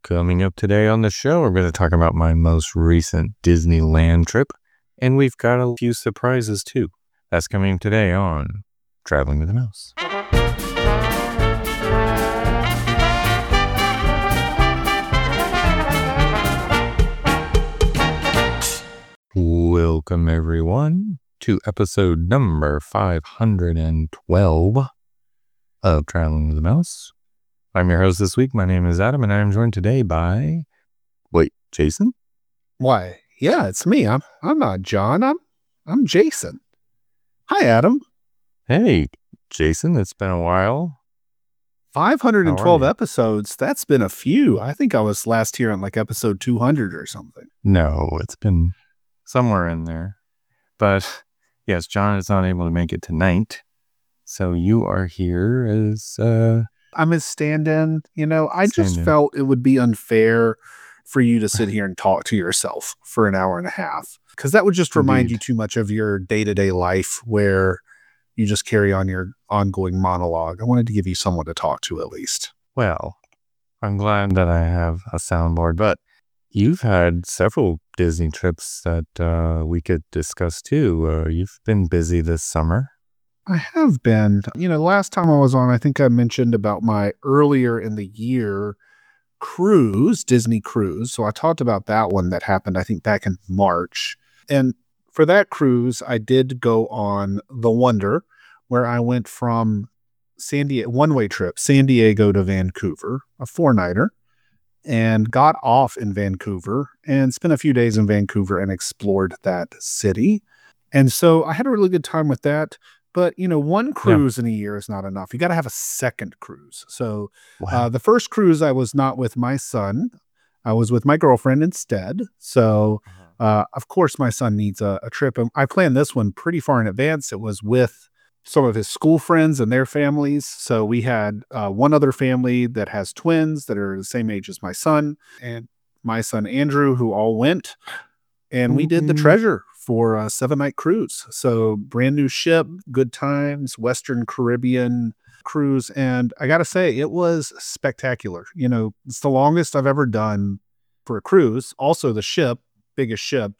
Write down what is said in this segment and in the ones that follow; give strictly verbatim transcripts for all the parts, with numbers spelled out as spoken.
Coming up today on the show, we're going to talk about my most recent Disneyland trip, and we've got a few surprises too. That's coming today on Traveling with the Mouse. Welcome, everyone, to episode number five hundred twelve of Traveling with the Mouse. I'm your host this week. My name is Adam, and I am joined today by, wait, Jason? Why, yeah, it's me. I'm I'm not John. I'm I'm Jason. Hi, Adam. Hey, Jason. It's been a while. five hundred twelve episodes. That's been a few. I think I was last here on like episode two hundred or something. No, it's been somewhere in there. But yes, John is not able to make it tonight. So you are here as uh I'm his stand-in. You know, I just Stand-in. felt it would be unfair for you to sit here and talk to yourself for an hour and a half, because that would just remind Indeed. you too much of your day-to-day life where you just carry on your ongoing monologue. I wanted to give you someone to talk to at least. Well, I'm glad that I have a soundboard, but you've had several Disney trips that uh, we could discuss too. Uh, you've been busy this summer. I have been. You know, the last time I was on, I think I mentioned about my earlier in the year cruise, Disney cruise. So I talked about that one that happened, I think, back in March. And for that cruise, I did go on the Wonder, where I went from San Diego, one-way trip, San Diego to Vancouver, a four-nighter, and got off in Vancouver and spent a few days in Vancouver and explored that city. And so I had a really good time with that. But, you know, one cruise yeah. in a year is not enough. You got to have a second cruise. So Wow. uh, the first cruise, I was not with my son. I was with my girlfriend instead. So, uh, of course, my son needs a, a trip. And I planned this one pretty far in advance. It was with some of his school friends and their families. So we had uh, one other family that has twins that are the same age as my son and my son, Andrew, who all went. And we did the Treasure for a seven-night cruise. So brand new ship, good times, Western Caribbean cruise. And I got to say, it was spectacular. You know, it's the longest I've ever done for a cruise. Also the ship, biggest ship.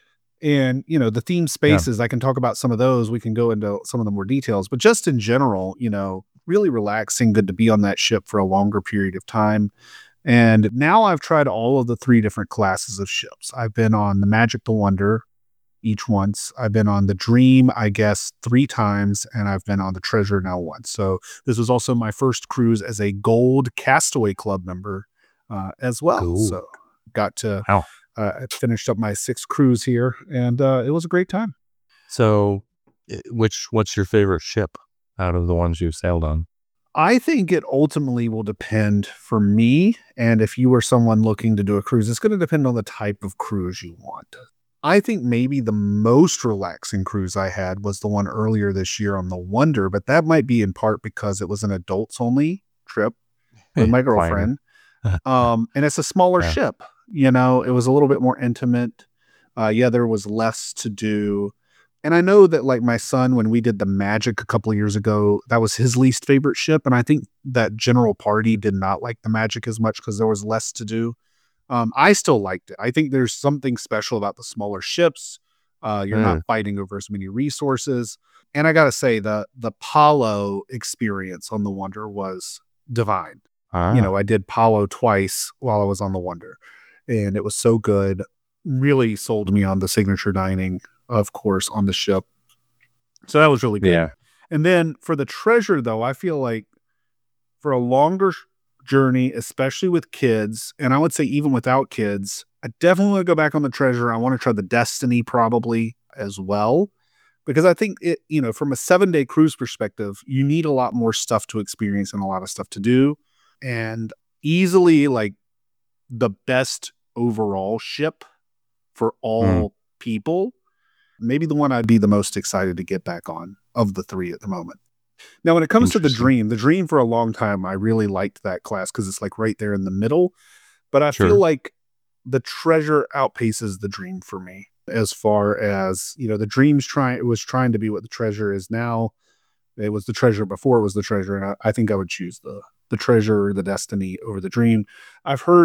And, you know, the theme spaces, yeah. I can talk about some of those. We can go into some of the more details. But just in general, you know, really relaxing, good to be on that ship for a longer period of time. And now I've tried all of the three different classes of ships. I've been on the Magic, the Wonder, each once. I've been on the Dream, I guess, three times, and I've been on the Treasure now once. So this was also my first cruise as a Gold Castaway Club member uh, as well. Cool. So got to wow. uh, finished up my sixth cruise here, and uh, it was a great time. So, which what's your favorite ship out of the ones you've sailed on? I think it ultimately will depend for me. And if you were someone looking to do a cruise, it's going to depend on the type of cruise you want. I think maybe the most relaxing cruise I had was the one earlier this year on the Wonder, but that might be in part because it was an adults only trip with my girlfriend. um, and it's a smaller yeah. ship, you know, it was a little bit more intimate. Uh, yeah, there was less to do. And I know that, like, my son, when we did the Magic a couple of years ago, that was his least favorite ship. And I think that general party did not like the Magic as much because there was less to do. Um, I still liked it. I think there's something special about the smaller ships. Uh, you're mm. not fighting over as many resources. And I got to say, the the Palo experience on the Wonder was divine. Ah. You know, I did Palo twice while I was on the Wonder. And it was so good. Really sold me on the signature dining, of course, on the ship. So that was really good. Yeah. And then for the Treasure, though, I feel like for a longer journey, especially with kids, and I would say even without kids, I definitely want to go back on the Treasure. I want to try the Destiny probably as well, because I think it, you know, from a seven day cruise perspective, you need a lot more stuff to experience and a lot of stuff to do. And easily, like, the best overall ship for all mm. people, maybe the one I'd be the most excited to get back on of the three at the moment. Now, when it comes to the Dream, the Dream for a long time, I really liked that class because it's like right there in the middle. But I sure. feel like the Treasure outpaces the Dream for me as far as, you know, the Dream's trying, it was trying to be what the Treasure is now. It was the Treasure before it was the Treasure. And I, I think I would choose the, the Treasure or the Destiny over the Dream. I've heard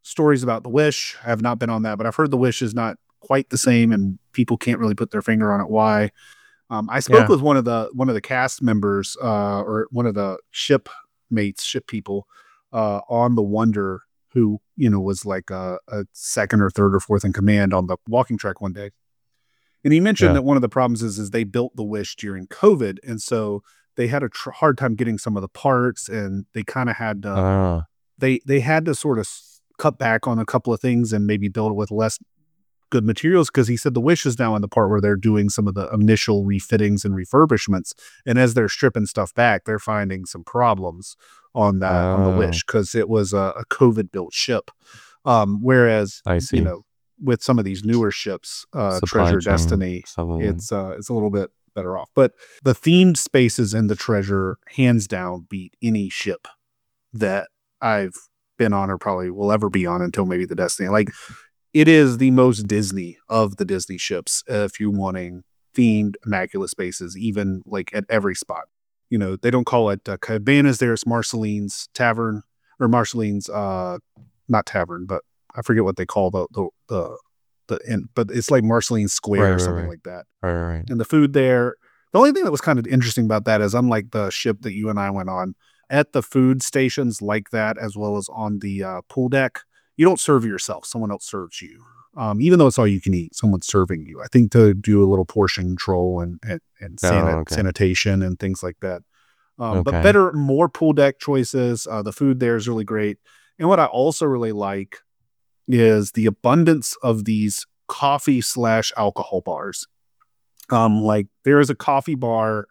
stories about the Wish. I have not been on that, but I've heard the Wish is not quite the same, and people can't really put their finger on it why. Um, I spoke Yeah. with one of the one of the cast members, uh, or one of the ship mates, ship people, uh, on the Wonder, who you know was like a, a second or third or fourth in command on the walking track one day, and he mentioned Yeah. that one of the problems is is they built the Wish during COVID, and so they had a tr- hard time getting some of the parts, and they kind of had to Uh, they they had to sort of s- cut back on a couple of things and maybe build it with less good materials, because he said the Wish is now in the part where they're doing some of the initial refittings and refurbishments, and as they're stripping stuff back, they're finding some problems on that on the oh, Wish because it was a, a COVID built ship. Um, whereas I you see. know with some of these newer ships, uh, Supply Treasure, chain Destiny, stuff. it's uh, it's a little bit better off. But the themed spaces in the Treasure, hands down, beat any ship that I've been on or probably will ever be on until maybe the Destiny. Like, it is the most Disney of the Disney ships, uh, if you're wanting themed immaculate spaces, even like at every spot. You know, they don't call it uh, Cabanas there, it's Marceline's Tavern, or Marceline's, uh, not Tavern, but I forget what they call the, the, the, the inn, but it's like Marceline's Square Right, or right, something right. like that. Right, right, right. And the food there, the only thing that was kind of interesting about that is, unlike the ship that you and I went on, at the food stations like that, as well as on the uh, pool deck, you don't serve yourself. Someone else serves you. Um, even though it's all you can eat, someone's serving you. I think to do a little portion control and and, and Oh, sanit- okay. sanitation and things like that. Um, But Okay. better, more pool deck choices. Uh, the food there is really great. And what I also really like is the abundance of these coffee slash alcohol bars. Um, like there is a coffee bar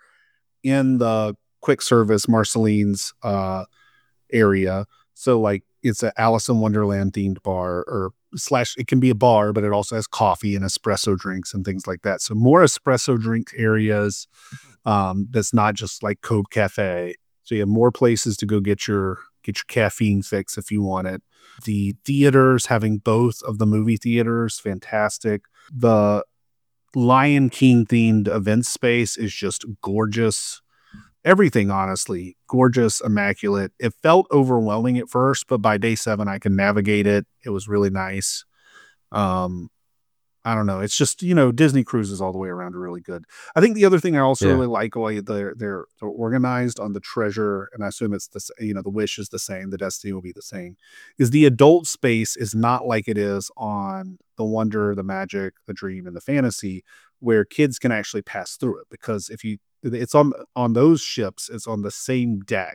in the quick service Marceline's uh, area. So like it's a Alice in Wonderland themed bar, or slash it can be a bar, but it also has coffee and espresso drinks and things like that. So more espresso drink areas. Um, that's not just like Cove Cafe. So you have more places to go get your get your caffeine fix if you want it. The theaters, having both of the movie theaters, fantastic. The Lion King themed event space is just gorgeous. Everything, honestly, gorgeous, immaculate. It felt overwhelming at first, but by day seven, I can navigate it. It was really nice. Um, I don't know. It's just, you know, Disney cruises all the way around are really good. I think the other thing I also Yeah. really like, way they're, they're they're organized on the Treasure, and I assume it's the s- you know the Wish is the same, the Destiny will be the same. Is the adult space is not like it is on the Wonder, the Magic, the Dream, and the Fantasy, where kids can actually pass through it, because if you it's on on those ships, it's on the same deck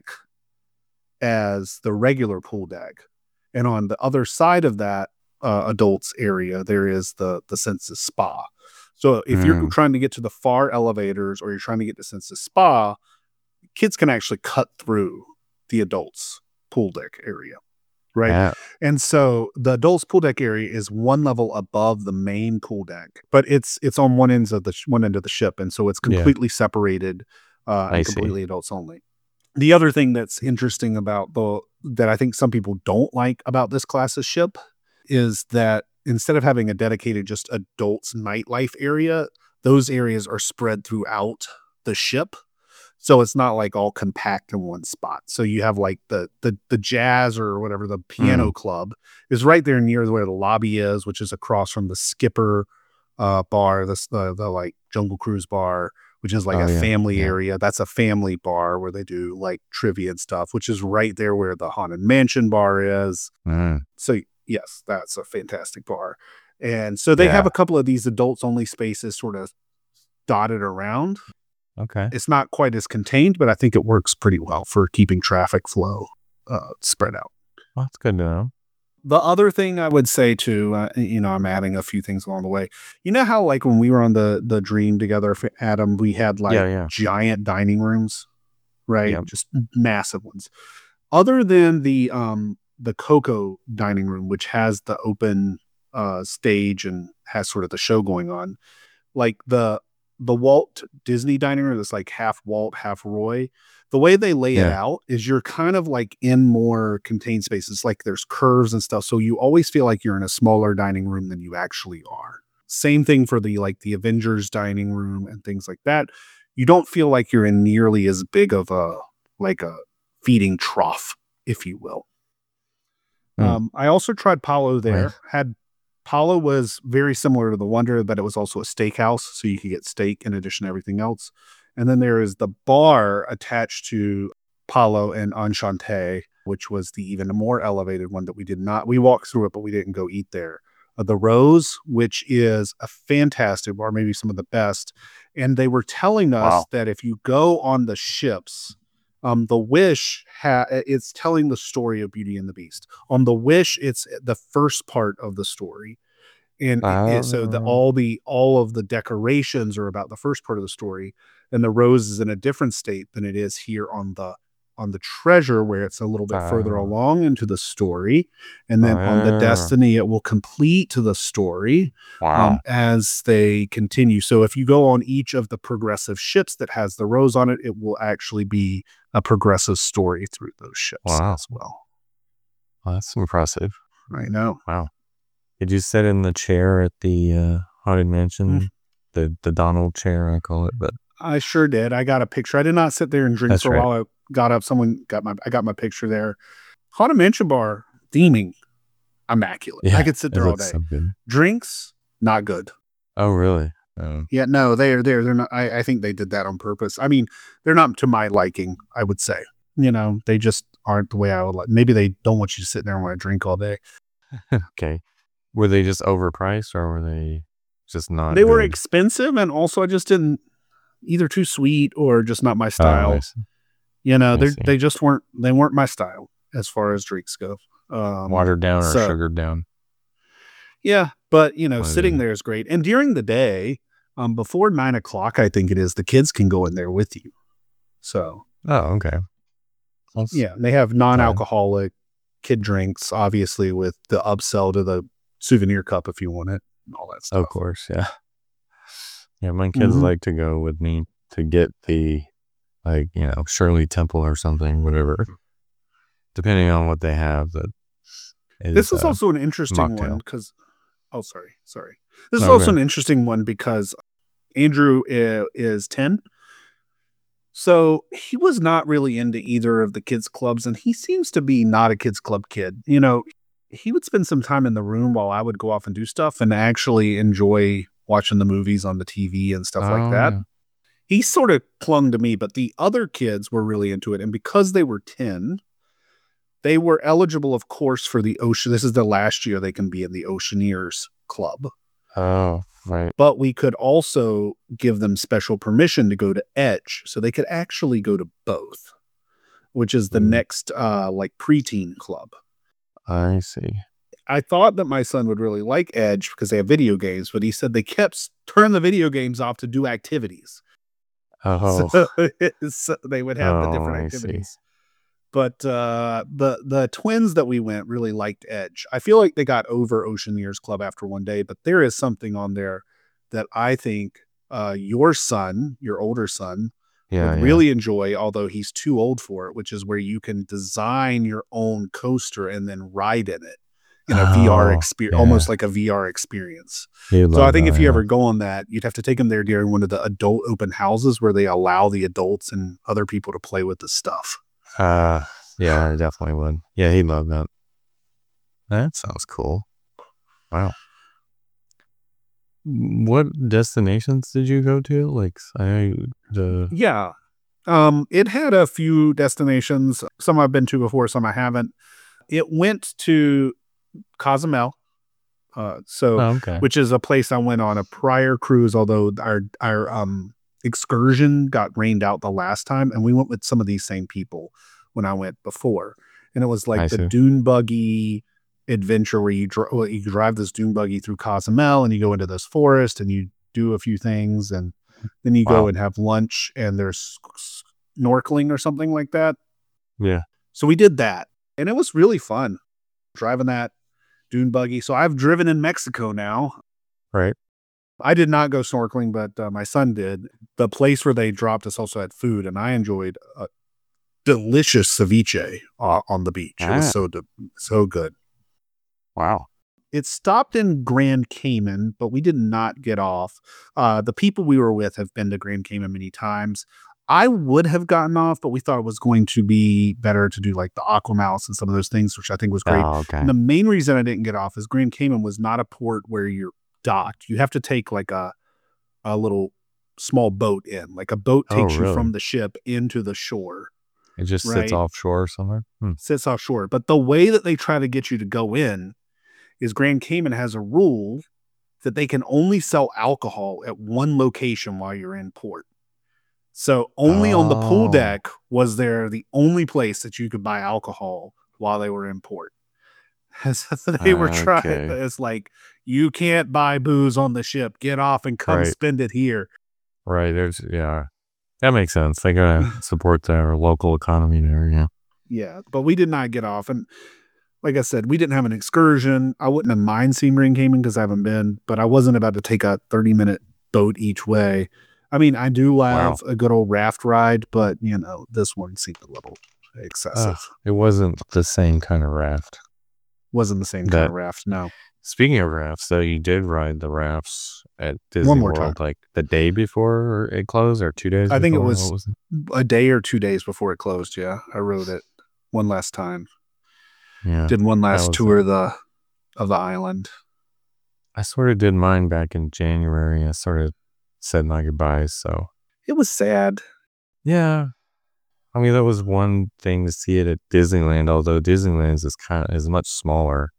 as the regular pool deck, and on the other side of that uh, adults area, there is the the Senses Spa. So if you're Mm. trying to get to the far elevators, or you're trying to get to Senses Spa, kids can actually cut through the adults pool deck area, right? Yeah. And so the adults pool deck area is one level above the main pool deck, but it's it's on one ends of the sh- one end of the ship, and so it's Yeah. completely separated uh, I and see. completely adults only. The other thing that's interesting about the that I think some people don't like about this class of ship is that instead of having a dedicated just adults nightlife area, those areas are spread throughout the ship. So it's not like all compact in one spot. So you have like the the the jazz or whatever, the piano Mm. club is right there near where the lobby is, which is across from the Skipper uh bar, the the, the like Jungle Cruise bar, which is like Oh, a yeah. family Yeah. area. That's a family bar where they do like trivia and stuff, which is right there where the Haunted Mansion bar is. Mm. So yes, that's a fantastic bar. And so they have Yeah. a couple of these adults only spaces sort of dotted around. Okay. It's not quite as contained, but I think it works pretty well for keeping traffic flow uh, spread out. Well, that's good to know. The other thing I would say too, uh, you know, I'm adding a few things along the way. You know how like when we were on the the Dream together, f- Adam, we had like Yeah, yeah. giant dining rooms, right? Yep. Just massive ones. Other than the um the Coco dining room, which has the open uh stage and has sort of the show going on, like the the Walt Disney dining room that's like half Walt, half Roy. The way they lay it Yeah. out is you're kind of like in more contained spaces, like there's curves and stuff. So you always feel like you're in a smaller dining room than you actually are. Same thing for the like the Avengers dining room and things like that. You don't feel like you're in nearly as big of a like a feeding trough, if you will. Mm. Um, I also tried Palo there. Right. Had Palo was very similar to the Wonder, but it was also a steakhouse, so you could get steak in addition to everything else. And then there is the bar attached to Palo and Enchante, which was the even more elevated one that we did not. We walked through it, but we didn't go eat there. Uh, the Rose, which is a fantastic bar, maybe some of the best. And they were telling us Wow. that if you go on the ships, um, the Wish ha- it's telling the story of Beauty and the Beast. On the Wish, it's the first part of the story, and it, it- so the Uh, all the all of the decorations are about the first part of the story, and the Rose is in a different state than it is here on the on the Treasure, where it's a little bit further uh, along into the story, and then on the uh, Destiny, it will complete the story wow. um, as they continue. So if you go on each of the progressive ships that has the Rose on it, it will actually be a progressive story through those ships Wow. as well. Well, that's impressive. I know. Wow. Did you sit in the chair at the uh, Haunted Mansion? Mm. The the Donald chair, I call it, but I sure did. I got a picture. I did not sit there and drink That's for a right. while. I got up. Someone got my. I got my picture there. Haunted Mansion bar theming, immaculate. yeah, I could sit it there all looks day. so good. Drinks, not good. Oh, really? Oh, Yeah, no, they're they're they're not. I, I think they did that on purpose. I mean, they're not to my liking. I would say, you know, they just aren't the way I would like. Maybe they don't want you to sit there and want to drink all day. okay. Were they just overpriced, or were they just not? They were good? expensive, and also I just didn't either too sweet or just not my Oh, I style. see. You know, I they see. they just weren't they weren't my style as far as drinks go. Um, Watered down or so- sugared down? Yeah, but you know, One or the sitting other. there is great. And during the day, um, before nine o'clock, I think it is, the kids can go in there with you. So Oh, okay. That's- yeah, they have non-alcoholic kid drinks, obviously with the upsell to the souvenir cup if you want it, and all that stuff. Of course, yeah. Yeah, my kids Mhm. like to go with me to get the, like, you know, Shirley Temple or something, whatever. Depending on what they have. That is, This is uh, also an interesting mocktail. one because, oh, sorry, sorry. This is No, also go an interesting one because Andrew i- is ten. So he was not really into either of the kids' clubs, and he seems to be not a kids' club kid. You know, he would spend some time in the room while I would go off and do stuff and actually enjoy watching the movies on the T V and stuff like Oh, that. yeah. He sort of clung to me, but the other kids were really into it. And because they were ten, they were eligible, of course, for the ocean. This is the last year they can be in the Oceaneers Club. Oh, right. But we could also give them special permission to go to Edge. So they could actually go to both, which is the Mm. next uh, like preteen club. I see. I thought that my son would really like Edge because they have video games, but he said they kept turning the video games off to do activities. Oh, So, so they would have the Oh, different I see. activities. But uh, the the twins that we went really liked Edge. I feel like they got over Oceaneers Club after one day, but there is something on there that I think uh, your son, your older son, yeah, would yeah. really enjoy, although he's too old for it, which is where you can design your own coaster and then ride in it in a V R Oh, experience, yeah. almost like a V R experience. He'd So I love think that, if you yeah. ever go on that, you'd have to take him there during one of the adult open houses where they allow the adults and other people to play with the stuff. Uh, yeah, I definitely would. Yeah, he'd love that. That sounds cool. Wow. What destinations did you go to? Like, I the Yeah. Um, it had a few destinations. Some I've been to before, some I haven't. It went to Cozumel. Uh, so oh, okay. which is a place I went on a prior cruise, although our our um excursion got rained out the last time, and we went with some of these same people when I went before. And it was like I the see. dune buggy adventure where you, dr- well, you drive this dune buggy through Cozumel and you go into this forest and you do a few things, and then you Wow. go and have lunch and there's snorkeling or something like that. Yeah. So we did that, and it was really fun driving that dune buggy. So I've driven in Mexico now. Right. I did not go snorkeling, but uh, my son did. The place where they dropped us also had food, and I enjoyed a delicious ceviche uh, on the beach. It Ah. was so de- so good. Wow. It stopped in Grand Cayman, but we did not get off. Uh, the people we were with have been to Grand Cayman many times. I would have gotten off, but we thought it was going to be better to do like the Aquamouse and some of those things, which I think was great. Oh, okay. And the main reason I didn't get off is Grand Cayman was not a port where you're docked. You have to take like a a little small boat in. Like a boat Oh, takes you really? from the ship into the shore. It just Right. sits offshore somewhere. Hmm. Sits offshore. But the way that they try to get you to go in is Grand Cayman has a rule that they can only sell alcohol at one location while you're in port. So only on the pool Oh. deck was there the only place that you could buy alcohol while they were in port. So they were trying. Okay. It's like, you can't buy booze on the ship. Get off and come Right. spend it here. Right. There's yeah. That makes sense. They gotta support their local economy there. Yeah. Yeah, but we did not get off. And like I said, we didn't have an excursion. I wouldn't have mind seeing Grand Cayman because I haven't been, but I wasn't about to take a thirty minute boat each way. I mean, I do love a good old raft ride, but you know, this one seemed a little excessive. Ugh, it wasn't the same kind of raft. Wasn't the same kind That- of raft, no. Speaking of rafts, so you did ride the rafts at Disney One more World time. like the day before it closed or two days I think it before? was- What was it? A day or two days before it closed, yeah. I rode it one last time. Yeah. Did one last was- tour of the of the island. I sort of did mine back in January. I sort of said my goodbyes. So It was sad. yeah. I mean, that was one thing to see it at Disneyland, although Disneyland is kind of is much smaller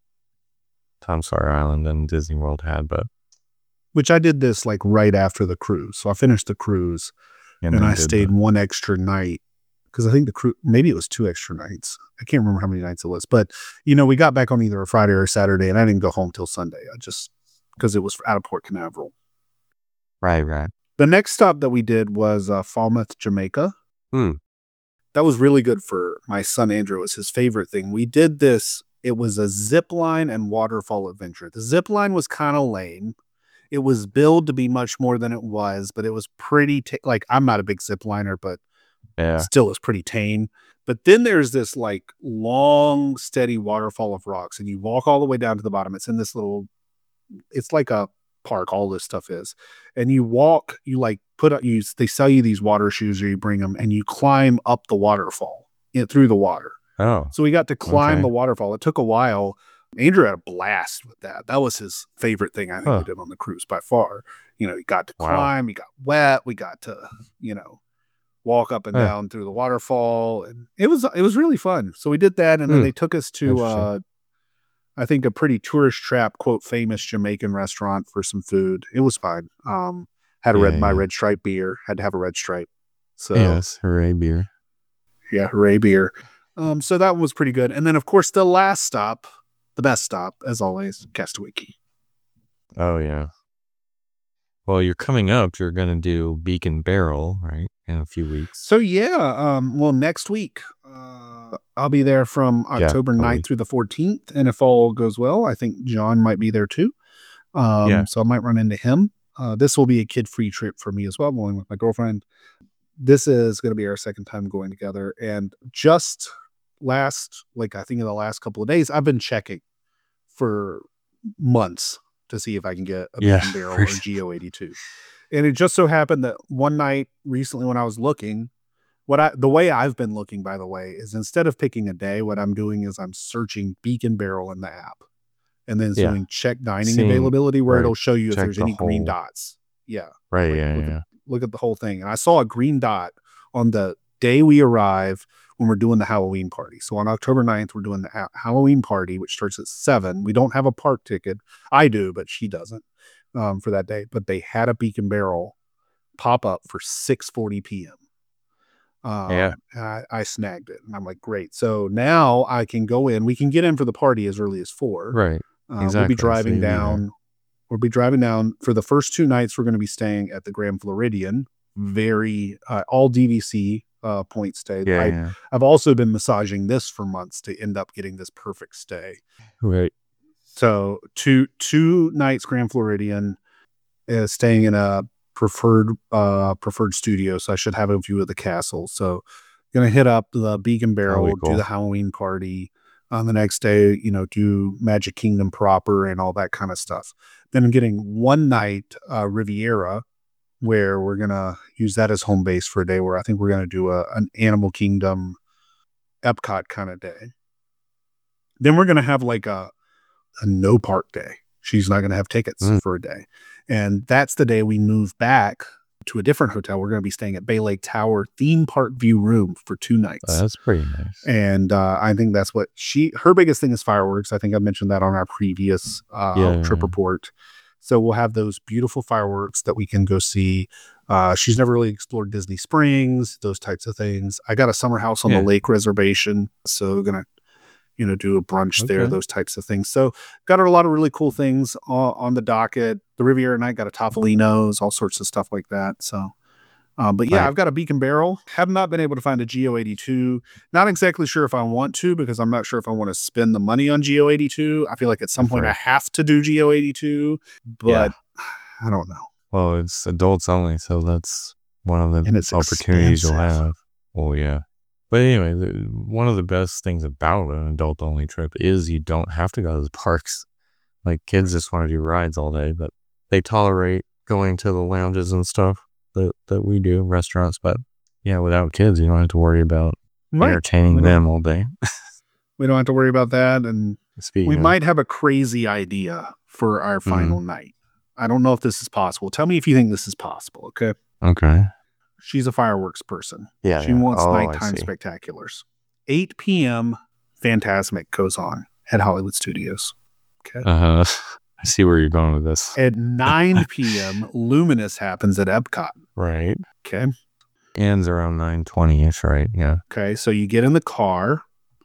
Tom Sawyer Island than Disney World had, but Which I did this like right after the cruise. So I finished the cruise and, then I did stayed the- one extra night because I think the cruise, maybe it was two extra nights. I can't remember how many nights it was, but you know, we got back on either a Friday or a Saturday and I didn't go home till Sunday. I just, because it was out of Port Canaveral. right, right. The next stop that we did was uh, Falmouth, Jamaica. Hmm. That was really good for my son Andrew. It was his favorite thing. We did this. It was a zip line and waterfall adventure. The zip line was kind of lame. It was billed to be much more than it was, but it was pretty ta- like I'm not a big zip liner, but Yeah. still is pretty tame. But then there's this like long, steady waterfall of rocks, and you walk all the way down to the bottom. It's in this little, it's like a park. All this stuff is, and you walk. You like put up. You they sell you these water shoes, or you bring them, and you climb up the waterfall in, through the water. Oh, So we got to climb Okay. the waterfall. It took a while. Andrew had a blast with that. That was his favorite thing I think Huh. we did on the cruise by far. You know, he got to Wow. climb, he got wet, we got to, you know, walk up and Huh. down through the waterfall. And it was it was really fun. So we did that, and then Hmm. they took us to Interesting. uh I think a pretty tourist trap, quote, famous Jamaican restaurant for some food. It was fine. Um had a red Yeah, my yeah. red stripe beer, had to have a red stripe. So yes, hooray beer. yeah, hooray beer. Um, so that was pretty good. And then, of course, the last stop, the best stop, as always, Castaway Cay. Oh yeah. Well, you're coming up. You're gonna do Beacon Barrel, right, in a few weeks. So, yeah, um, well, next week, uh, I'll be there from Yeah, October a ninth week. through the fourteenth. And if all goes well, I think John might be there too. Um, Yeah. So I might run into him. Uh, this will be a kid-free trip for me as well. I'm going with my girlfriend. This is going to be our second time going together. And just last, like I think in the last couple of days, I've been checking for months to see if I can get a Yeah, Beacon Barrel for or sure. G O eighty-two. And it just so happened that one night recently when I was looking, what I the way I've been looking, by the way, is instead of picking a day, what I'm doing is I'm searching Beacon Barrel in the app and then Yeah. doing check dining Seeing- availability where right. it'll show you if Check there's the any green whole- dots. Yeah. Right. Like, Yeah. look at- Yeah. Look at the whole thing. And I saw a green dot on the day we arrive when we're doing the Halloween party. So on October ninth, we're doing the ha- Halloween party, which starts at seven. We don't have a park ticket. I do, but she doesn't um, for that day. But they had a Beacon Barrel pop up for six forty p.m. Um, Yeah. and I, I snagged it. And I'm like, great. So now I can go in. We can get in for the party as early as four. Right. Uh, We'll Exactly. be So driving you'll be there. down. We'll be driving down for the first two nights. We're going to be staying at the Grand Floridian. Very uh, all D V C uh, point stay. Yeah. I, yeah. I've also been massaging this for months to end up getting this perfect stay. Right. So two two nights Grand Floridian, uh, staying in a preferred uh preferred studio. So I should have a view of the castle. So gonna hit up the Beacon Barrel, That'll be cool. do the Halloween party. On the next day, you know, do Magic Kingdom proper and all that kind of stuff. Then I'm getting one night uh, Riviera where we're going to use that as home base for a day where I think we're going to do a, an Animal Kingdom Epcot kind of day. Then we're going to have like a, a no park day. She's not going to have tickets mm. for a day. And that's the day we move back to a different hotel. We're going to be staying at Bay Lake Tower theme park view room for two nights. Oh, that's pretty nice. And uh, I think that's what she, her biggest thing is fireworks. I think I mentioned that on our previous uh, yeah, trip yeah. report. So we'll have those beautiful fireworks that we can go see. Uh, she's never really explored Disney Springs, those types of things. I got a summer house on yeah. the lake reservation. So we're going to, you know, do a brunch okay. there, those types of things. So got a lot of really cool things on, on the docket. The Riviera night got a Topolino's, all sorts of stuff like that. So, um, but yeah, right. I've got a Beacon Barrel. Have not been able to find a G O eighty-two. Not exactly sure if I want to, because I'm not sure if I want to spend the money on G O eighty-two. I feel like at some That's point right. I have to do G O eighty-two, but yeah. I don't know. Well, it's adults only, so that's one of the opportunities expensive. You'll have. Oh, yeah. But anyway, the, one of the best things about an adult-only trip is you don't have to go to the parks. Like, kids just want to do rides all day, but they tolerate going to the lounges and stuff that, that we do, restaurants. But, yeah, without kids, you don't have to worry about right. entertaining them all day. We don't have to worry about that. And Speaking we of, might have a crazy idea for our final mm-hmm. night. I don't know if this is possible. Tell me if you think this is possible, okay? Okay. She's a fireworks person. Yeah. She yeah. wants oh, nighttime spectaculars. eight p.m. Fantasmic goes on at Hollywood Studios. Okay. Uh-huh. I see where you're going with this. At nine p.m., Luminous happens at Epcot. Right. Okay. Ends around nine twenty-ish, right? Yeah. Okay. So you get in the car.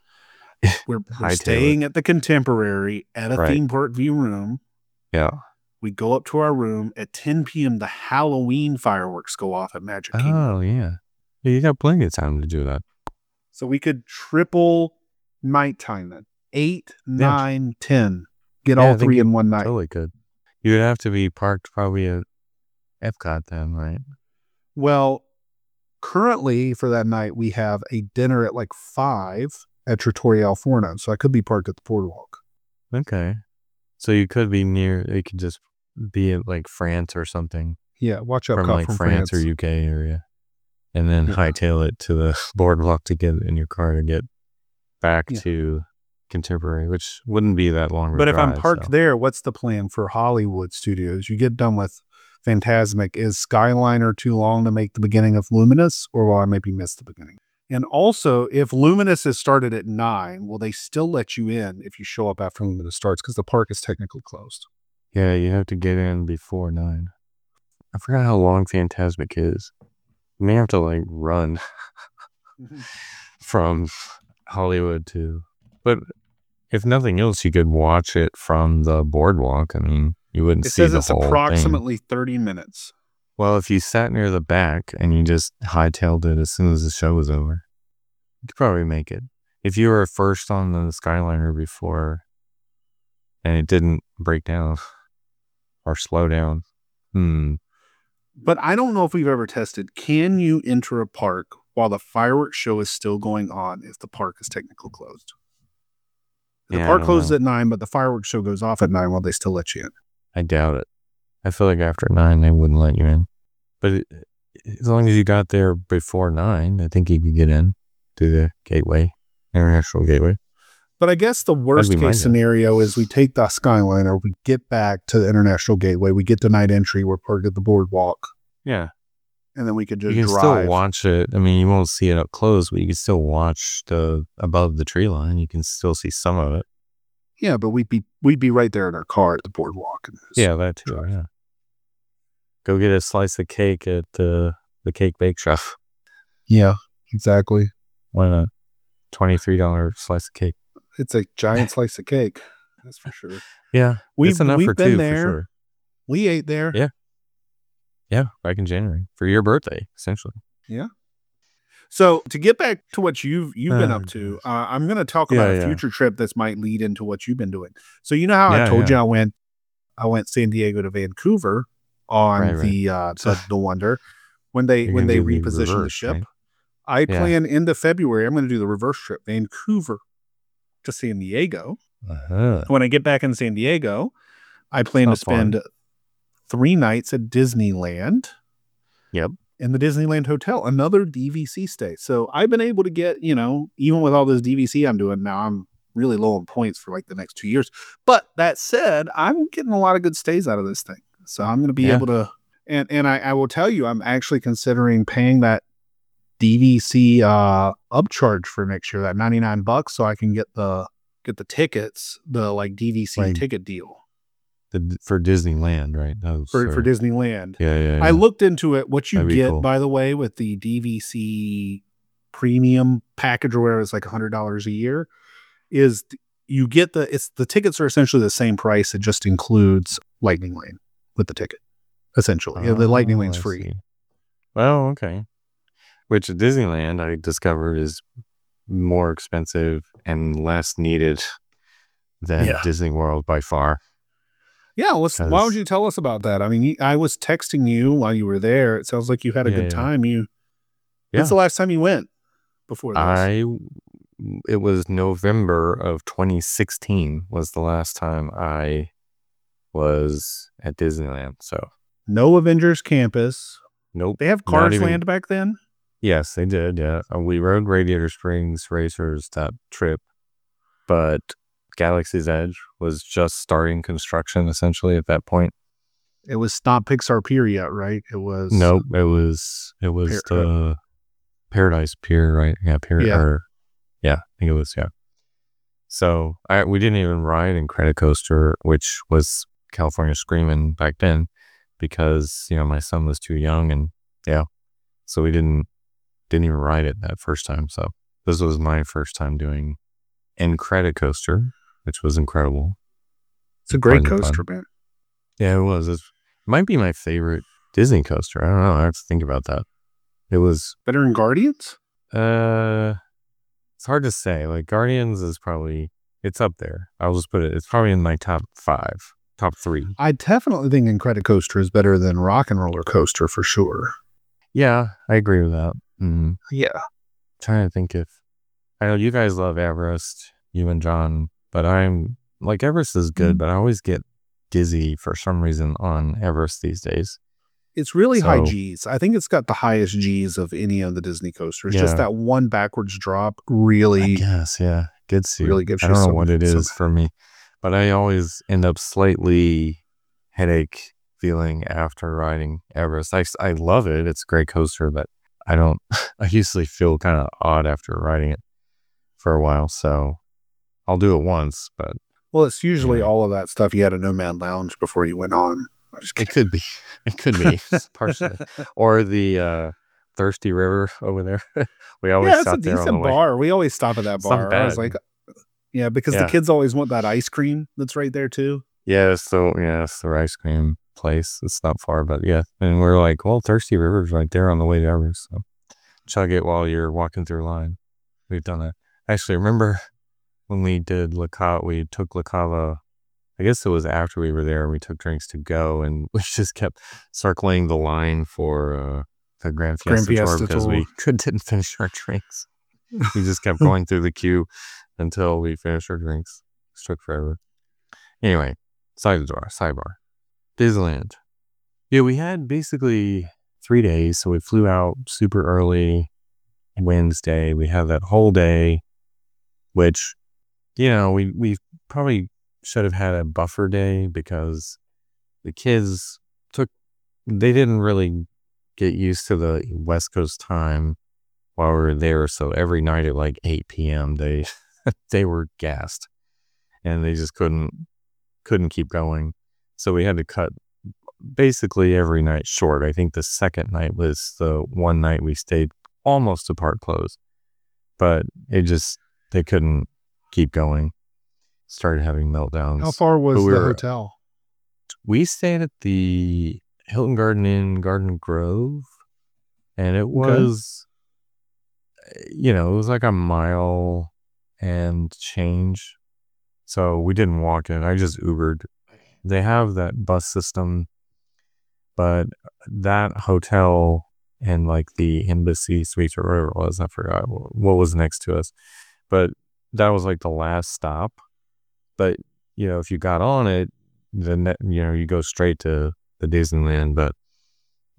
We're, we're staying at the Contemporary at a right. theme park view room. Yeah. We go up to our room at ten p.m. The Halloween fireworks go off at Magic Kingdom. Oh, yeah. yeah. You got plenty of time to do that. So we could triple nighttime then. Eight, yeah. nine, ten. Get yeah, all three in one night. Totally could. You would have to be parked probably at Epcot then, right? Well, currently for that night, we have a dinner at like five at Trattoria Al Forno. So I could be parked at the boardwalk. Okay. So you could be near, you could just be in like France or something. Yeah, watch out from like from France, France or U K area, and then yeah. hightail it to the boardwalk to get in your car to get back yeah. to Contemporary, which wouldn't be that long. But if drive, I'm parked so. there, what's the plan for Hollywood Studios? You get done with Fantasmic. Is Skyliner too long to make the beginning of Luminous, or will I maybe miss the beginning? And also, if Luminous is started at nine, will they still let you in if you show up after Luminous starts? Because the park is technically closed. Yeah, you have to get in before nine. I forgot how long Fantasmic is. You may have to like run from Hollywood to, but if nothing else, you could watch it from the boardwalk. I mean, you wouldn't it see the whole It says it's approximately thing. thirty minutes. Well, if you sat near the back and you just hightailed it as soon as the show was over, you could probably make it. If you were first on the Skyliner before and it didn't break down or slow down. Hmm. But I don't know if we've ever tested. Can you enter a park while the fireworks show is still going on if the park is technically closed? The yeah, park closes know. at nine, but the fireworks show goes off at nine while they still let you in. I doubt it. I feel like after nine, they wouldn't let you in. But it, as long as you got there before nine, I think you could get in to the gateway, International Gateway. But I guess the worst case scenario is we take the Skyliner, we get back to the International Gateway, we get the night entry, we're parked at the boardwalk. Yeah. And then we could just you can drive. still watch it. I mean, you won't see it up close, but you can still watch the above the tree line. You can still see some of it. Yeah, but we'd be we'd be right there in our car at the boardwalk. And yeah, that too. Drive. Yeah. Go get a slice of cake at the the Cake Bake Shop. Yeah, exactly. Why not? twenty-three dollars slice of cake. It's a giant slice of cake. That's for sure. Yeah. We've, it's enough we've for been two, there. For sure. We ate there. Yeah. Yeah, back in January. For your birthday, essentially. Yeah. So to get back to what you've you've been uh, up to, uh, I'm going to talk yeah, about a yeah. future trip that might lead into what you've been doing. So you know how yeah, I told yeah. you I went, I went San Diego to Vancouver on right, right. the uh, the, the Wonder when they You're when they the repositioned reverse, the ship. Right? I yeah. plan into February. I'm going to do the reverse trip, Vancouver to San Diego. Uh-huh. When I get back in San Diego, I plan to spend fun. three nights at Disneyland. Yep. in the Disneyland Hotel, another D V C stay. So I've been able to get, you know, even with all this D V C I'm doing now, I'm really low on points for like the next two years. But that said, I'm getting a lot of good stays out of this thing. So I'm going to be Yeah. able to, and, and I, I will tell you, I'm actually considering paying that D V C uh, upcharge for next year, that ninety-nine bucks, so I can get the, get the tickets, the like D V C Like, ticket deal. The, for Disneyland, right? That was, For, uh, for Disneyland. Yeah, yeah, yeah. I looked into it. What you That'd be get, cool. by the way, with the D V C premium package, or where it's like one hundred dollars a year, is th- you get the, it's the tickets are essentially the same price. It just includes Lightning Lane with the ticket, essentially. Yeah, the Lightning Oh, Lane's I free. see. Well, okay. Which Disneyland, I discovered, is more expensive and less needed than Yeah. Disney World by far. Yeah, let's, why would 'Cause- you tell us about that? I mean, you- I was texting you while you were there. It sounds like you had a Yeah, good yeah. time. You, Yeah. when's the last time you went before this? I it was November of twenty sixteen was the last time I was at Disneyland. So No Avengers Campus. nope. They have Not Cars even- Land back then? Yes, they did. Yeah, Uh, we rode Radiator Springs Racers that trip, but Galaxy's Edge was just starting construction essentially at that point. It was not Pixar Pier yet, right? It was. Nope, it was it was Par- the Paradise Pier, right? Yeah, Pier. Yeah. Or, yeah, I think it was. Yeah. So I we didn't even ride Incredicoaster, which was California Screamin' back then, because you know my son was too young, and yeah, so we didn't didn't even ride it that first time. So this was my first time doing Incredicoaster, which was incredible. It's a great Pardon the coaster, pun. man. Yeah, it was. It might be my favorite Disney coaster. I don't know. I have to think about that. It was. Better than Guardians? Uh, it's hard to say. Like Guardians is probably it's up there. I'll just put it. It's probably in my top five, top three. I definitely think Incredicoaster is better than Rock and Roller Coaster for sure. Yeah, I agree with that. Mm. Yeah. Trying to think if I know you guys love Everest, you and John, but I'm like Everest is good, but I always get dizzy for some reason on Everest these days. It's really high So- G's. I think it's got the highest G's of any of the Disney coasters. Just Yeah. that one backwards drop I really. guess, yeah, good see. really gives I you don't know some- what it some- is for me, but I always end up slightly headache feeling after riding Everest. I, s- I love it. It's a great coaster, but I don't, I usually feel kind of odd after riding it for a while. So I'll do it once, but Well, it's usually Yeah. all of that stuff you had a Nomad Lounge before you went on. I'm just it kidding. could be, it could be partially. Or the uh, Thirsty River over there. We always Yeah, it's a stop there on the decent way. bar. We always stop at that It's not bar. I was bad. like, yeah, because Yeah. the kids always want that ice cream that's right there too. Yeah, so yeah, it's the ice cream place. It's not far, but yeah. And we're like, well, Thirsty River's right there on the way to Everest. So chug it while you're walking through line. We've done that. Actually, remember when we did La Cava, we took La Cava, I guess it was after we were there, we took drinks to go, and we just kept circling the line for uh, the Grand Grand Fiesta, Fiesta tour because we tour. could, didn't finish our drinks. We just kept going through the queue until we finished our drinks. It took forever. Anyway, sidebar, sidebar. Disneyland. Yeah, we had basically three days. So we flew out super early Wednesday. We had that whole day, which, you know, we, we probably should have had a buffer day because the kids took, they didn't really get used to the West Coast time while we were there. So every night at like eight p.m., they, they were gassed and they just couldn't, couldn't keep going. So we had to cut basically every night short. I think the second night was the one night we stayed almost to park close, but it just, they couldn't keep going. Started having meltdowns. How far was But we the were- hotel? We stayed at the Hilton Garden Inn, Garden Grove, and it was, you know, it was like a mile and change. So we didn't walk in. I just Ubered. They have that bus system, but that hotel and like the Embassy Suites or whatever it was, I forgot what was next to us, but that was like the last stop. But, you know, if you got on it, then, that- you know, you go straight to the Disneyland, but,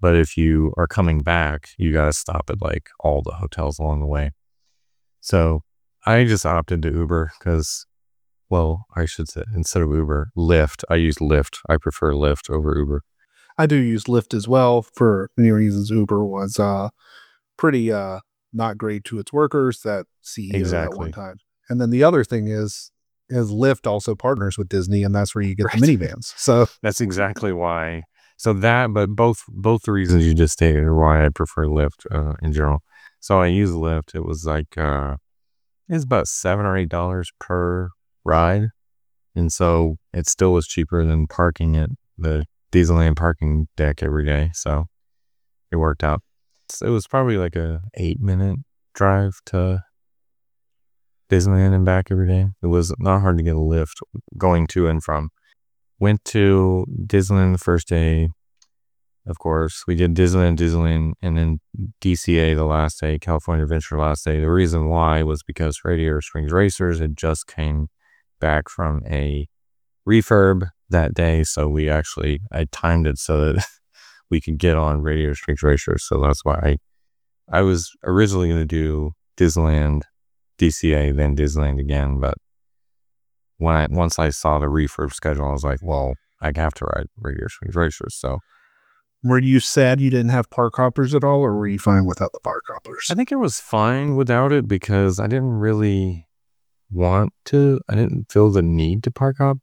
But if you are coming back, you got to stop at like all the hotels along the way. So I just opted to Uber because, well, I should say instead of Uber, Lyft. I use Lyft. I prefer Lyft over Uber. I do use Lyft as well for many reasons. Uber was uh, pretty uh, not great to its workers, that C E O Exactly. at one time. And then the other thing is, is Lyft also partners with Disney, and that's where you get Right. the minivans. So That's exactly why. So that, but both both the reasons you just stated are why I prefer Lyft uh, in general. So I use Lyft. It was like uh, it's about seven or eight dollars per ride, and so it still was cheaper than parking at the Disneyland parking deck every day. So it worked out. So it was probably like a eight minute drive to Disneyland and back every day. It was not hard to get a Lyft going to and from. Went to Disneyland the first day, of course. We did Disneyland, Disneyland, and then D C A the last day, California Adventure last day. The reason why was because Radiator Springs Racers had just came back from a refurb that day. So we actually, I timed it so that we could get on Radiator Springs Racers. So that's why I, I was originally going to do Disneyland, D C A, then Disneyland again, but when I once I saw the refurb schedule, I was like, well, I have to ride Radiator Springs Racers. So were you sad you didn't have park hoppers at all, or were you fine without the park hoppers? I think it was fine without it because I didn't really want to, I didn't feel the need to park hop.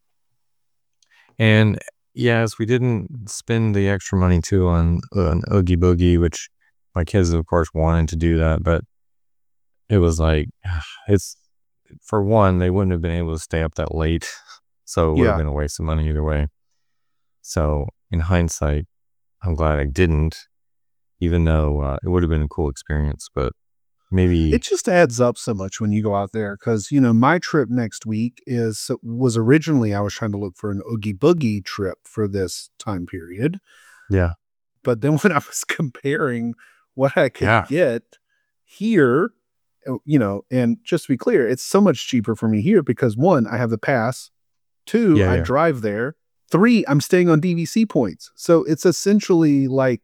And yes, we didn't spend the extra money too on an Oogie Boogie, which my kids, of course, wanted to do that, but it was like, it's, for one, they wouldn't have been able to stay up that late. So it would Yeah. have been a waste of money either way. So in hindsight, I'm glad I didn't, even though uh, it would have been a cool experience, but maybe. It just adds up so much when you go out there. Cause you know, my trip next week is, was originally, I was trying to look for an Oogie Boogie trip for this time period. Yeah. But then when I was comparing what I could Yeah. get here, you know, and just to be clear, it's so much cheaper for me here because one, I have the pass. Two, Yeah, I yeah. drive there. Three, I'm staying on D V C points. So it's essentially like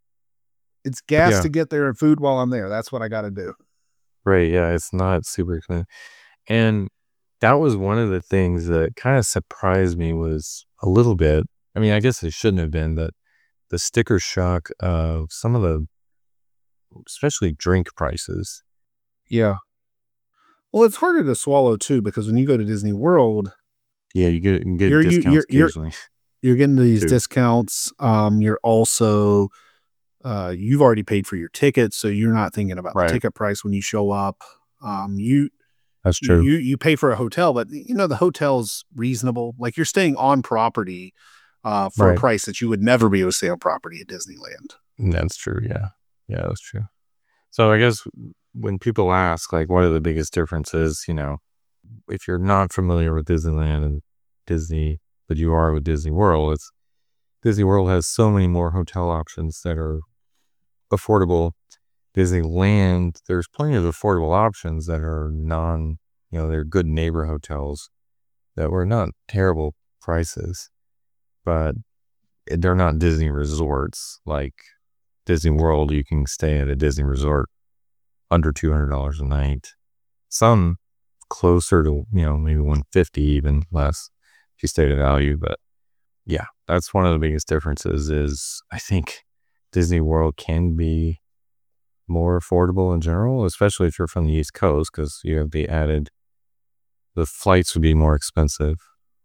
it's gas Yeah. to get there and food while I'm there. That's what I got to do. Right. Yeah. It's not super expensive. And that was one of the things that kind of surprised me was a little bit. I mean, I guess it shouldn't have been, but the sticker shock of some of the, especially drink prices. Yeah. Well, it's harder to swallow too, because when you go to Disney World, Yeah, you get, you can get You're- you- discounts you're- you're- occasionally. you're getting these Dude. discounts. Um, you're also, uh, you've already paid for your ticket, so you're not thinking about Right. the ticket price when you show up. Um, you, That's true. you, you pay for a hotel, but you know, the hotel's reasonable. Like you're staying on property, uh, for Right. a price that you would never be able to stay on property at Disneyland. That's true. Yeah. Yeah, that's true. So I guess when people ask, like, what are the biggest differences, you know, if you're not familiar with Disneyland and Disney, but you are with Disney World, it's Disney World has so many more hotel options that are affordable. Disneyland, there's plenty of affordable options that are non, you know, they're good neighbor hotels that were not terrible prices, but they're not Disney resorts. Like Disney World, you can stay at a Disney resort under two hundred dollars a night. Some closer to, you know, maybe one hundred fifty dollars, even less if you stay at value. But yeah, that's one of the biggest differences is I think Disney World can be more affordable in general, especially if you're from the East Coast, because you have the added, the flights would be more expensive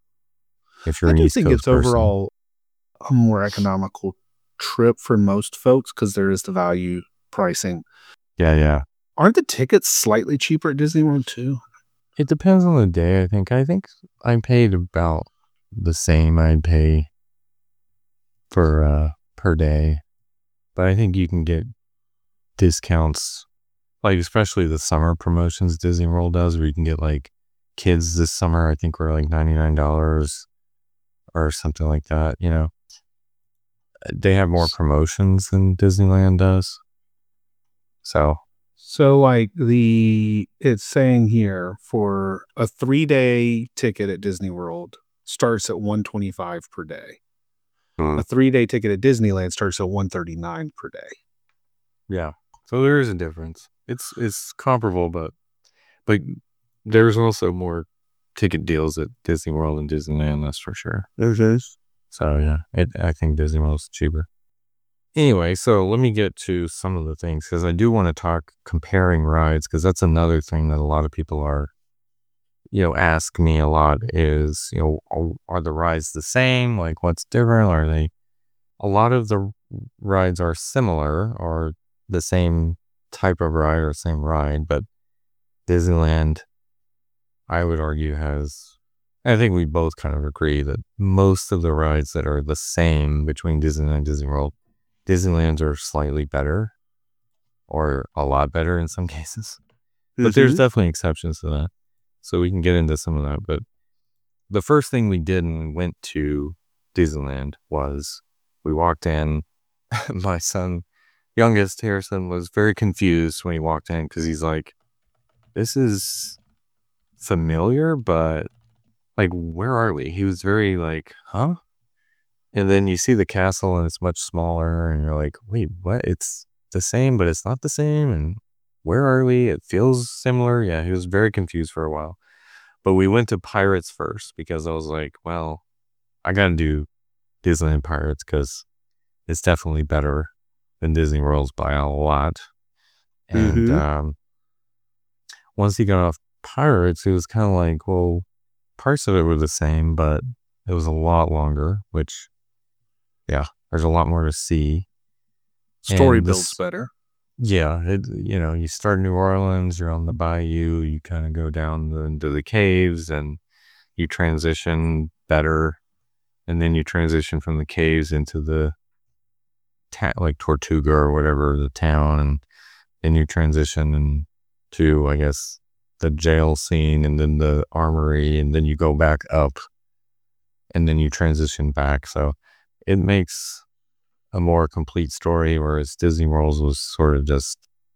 if you're I an do East think Coast it's person. overall a more economical trip for most folks because there is the value pricing. Yeah, yeah. Aren't the tickets slightly cheaper at Disney World too? It depends on the day, I think. I think I paid about the same I'd pay for uh, per day. But I think you can get discounts, like especially the summer promotions Disney World does, where you can get like kids this summer, I think were like ninety-nine dollars or something like that, you know. They have more promotions than Disneyland does. So, So like the, it's saying here for a three day ticket at Disney World starts at one twenty-five per day. Mm. A three-day ticket at Disneyland starts at one thirty-nine per day. Yeah. So there is a difference. It's it's comparable, but but there's also more ticket deals at Disney World and Disneyland, that's for sure. There is. So yeah, it, I think Disney World's cheaper. Anyway, so let me get to some of the things, because I do want to talk comparing rides, because that's another thing that a lot of people are, you know, ask me a lot is, you know, are, are the rides the same? Like, what's different? Are they, a lot of the rides are similar or the same type of ride or same ride, but Disneyland, I would argue, has, I think we both kind of agree that most of the rides that are the same between Disneyland and Disney World, Disneyland's are slightly better or a lot better in some cases. But Mm-hmm. there's definitely exceptions to that. So we can get into some of that. But the first thing we did when we went to Disneyland was we walked in. My son, youngest Harrison, was very confused when he walked in because he's like, this is familiar, but like, where are we? He was very like, huh? And then you see the castle and it's much smaller and you're like, wait, what? It's the same, but it's not the same. And where are we? It feels similar. Yeah, he was very confused for a while. But we went to Pirates first because I was like, well, I got to do Disneyland Pirates because it's definitely better than Disney World's by a lot. And Mhm. um, once he got off Pirates, it was kind of like, well, parts of it were the same, but it was a lot longer, which, yeah, there's a lot more to see. Story And builds this- better. Yeah, it, you know, you start in New Orleans, you're on the bayou, you kind of go down the, into the caves, and you transition better, and then you transition from the caves into the ta- like Tortuga or whatever, the town, and then you transition into, I guess, the jail scene, and then the armory, and then you go back up, and then you transition back. So it makes a more complete story, whereas Disney World was sort of just,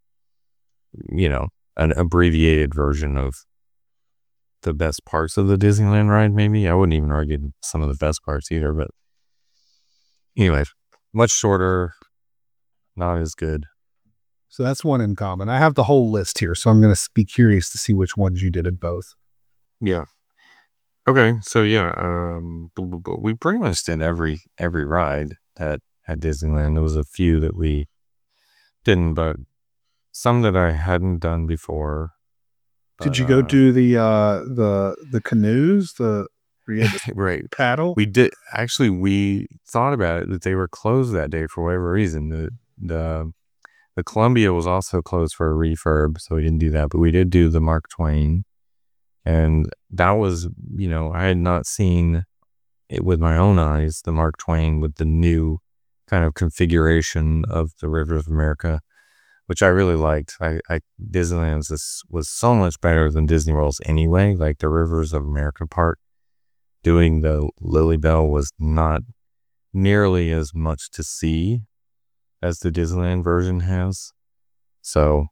you know, an abbreviated version of the best parts of the Disneyland ride, maybe. I wouldn't even argue some of the best parts either, but anyway, much shorter, not as good. So that's one in common. I have the whole list here, so I'm going to be curious to see which ones you did in both. Yeah. Okay, so yeah, um, blah, blah, blah. We pretty much did every every ride at, at Disneyland. There was a few that we didn't, but some that I hadn't done before. Did But, you go uh, do the uh, the the canoes? The where you had to right. paddle? We did actually. We thought about it that they were closed that day for whatever reason. The the the Columbia was also closed for a refurb, so we didn't do that. But we did do the Mark Twain, and that was, you know, I had not seen it with my own eyes, the Mark Twain with the new kind of configuration of the River of America, which I really liked. I, I Disneyland's this was so much better than Disney World's anyway. Like the Rivers of America part, doing the Lily Bell was not nearly as much to see as the Disneyland version has. So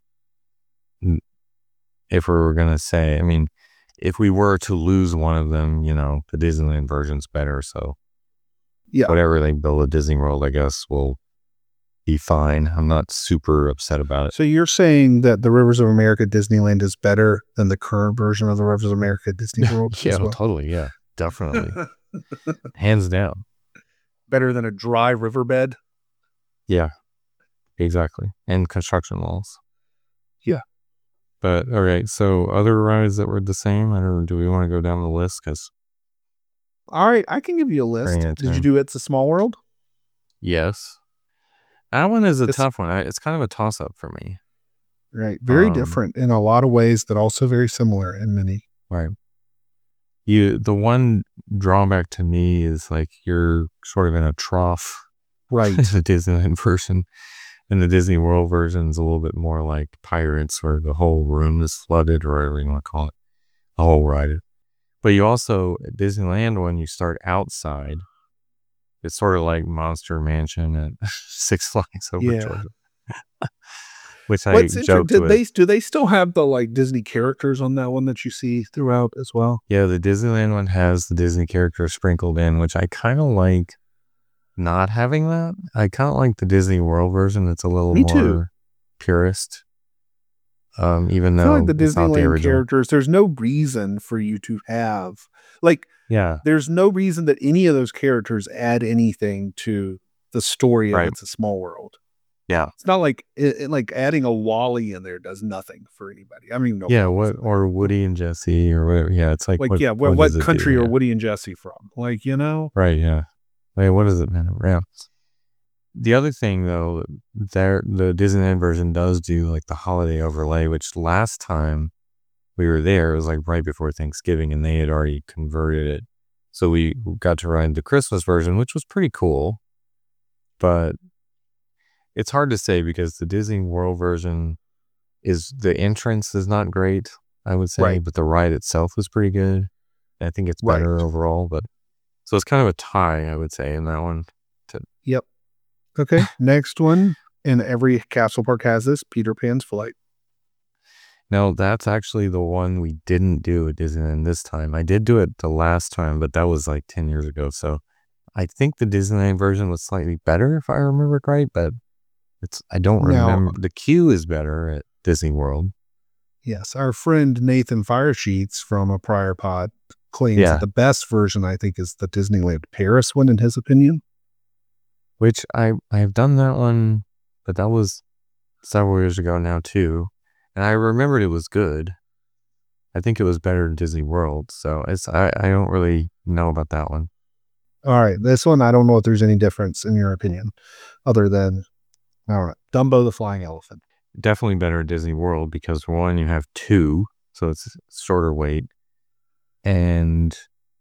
if we were going to say, I mean, if we were to lose one of them, you know, the Disneyland version's better. So Yeah. whatever they build at Disney World, I guess, will be fine. I'm not super upset about it. So you're saying that the Rivers of America Disneyland is better than the current version of the Rivers of America Disney World? Yeah, as well? totally. Yeah, definitely. Hands down. Better than a dry riverbed? Yeah, exactly. And construction walls. Yeah. But all right. So other rides that were the same, I don't know. Do we want to go down the list? Because All right, I can give you a list. Bring it Did you to- do It's a Small World? yes, that one is a It's- tough one. I, it's kind of a toss up for me. Right. Very Um, different in a lot of ways, but also very similar in many. Right. You, the one drawback to me is like you're sort of in a trough. Right. The Disneyland version, and the Disney World version is a little bit more like Pirates, where the whole room is flooded, or whatever you want to call it, the whole ride. But you also, at Disneyland, when you start outside, it's sort of like Monster Mansion at Six Flags Over Yeah. Georgia, which I What's interesting, joked did with. they do they still have the like Disney characters on that one that you see throughout as well? Yeah, the Disneyland one has the Disney characters sprinkled in, which I kind of like. not having that. I kind of like the Disney World version. It's a little Me more too. purist. Um, even I feel though like the it's not the Disneyland original. characters, there's no reason for you to have, like, Yeah, there's no reason that any of those characters add anything to the story of right. It's a Small World. Yeah, It's not like it, it- like adding a Wally in there does nothing for anybody. I don't even know. if yeah. Wally's What in there. or Woody and Jesse or whatever. Yeah, it's like, Like, what, yeah, where, what what does it country do? are Yeah. Woody and Jesse from? Like, you know, Right, yeah. Wait, what does it matter? Yeah. The other thing though, there the Disneyland version does do like the holiday overlay, which last time we were there, it was like right before Thanksgiving, and they had already converted it. So we got to ride the Christmas version, which was pretty cool. But it's hard to say because the Disney World version is the entrance is not great, I would say, Right. but the ride itself was pretty good. I think it's Right. better overall, but so it's kind of a tie, I would say, in that one. Yep. Okay. Next one, and every castle park has this, Peter Pan's Flight. No, that's actually the one we didn't do at Disneyland this time. I did do it the last time, but that was like ten years ago. So I think the Disneyland version was slightly better, if I remember it right, but it's I don't Now- remember. The queue is better at Disney World. Yes. Our friend Nathan Firesheets from a prior pod claims Yeah. that the best version, I think, is the Disneyland Paris one, in his opinion. Which I I have done that one, but that was several years ago now too, and I remembered it was good. I think it was better than Disney World, so it's I I don't really know about that one. All right. This one, I don't know if there's any difference in your opinion other than, all right, Dumbo the Flying Elephant. Definitely better at Disney World because one, you have two, so it's shorter wait, and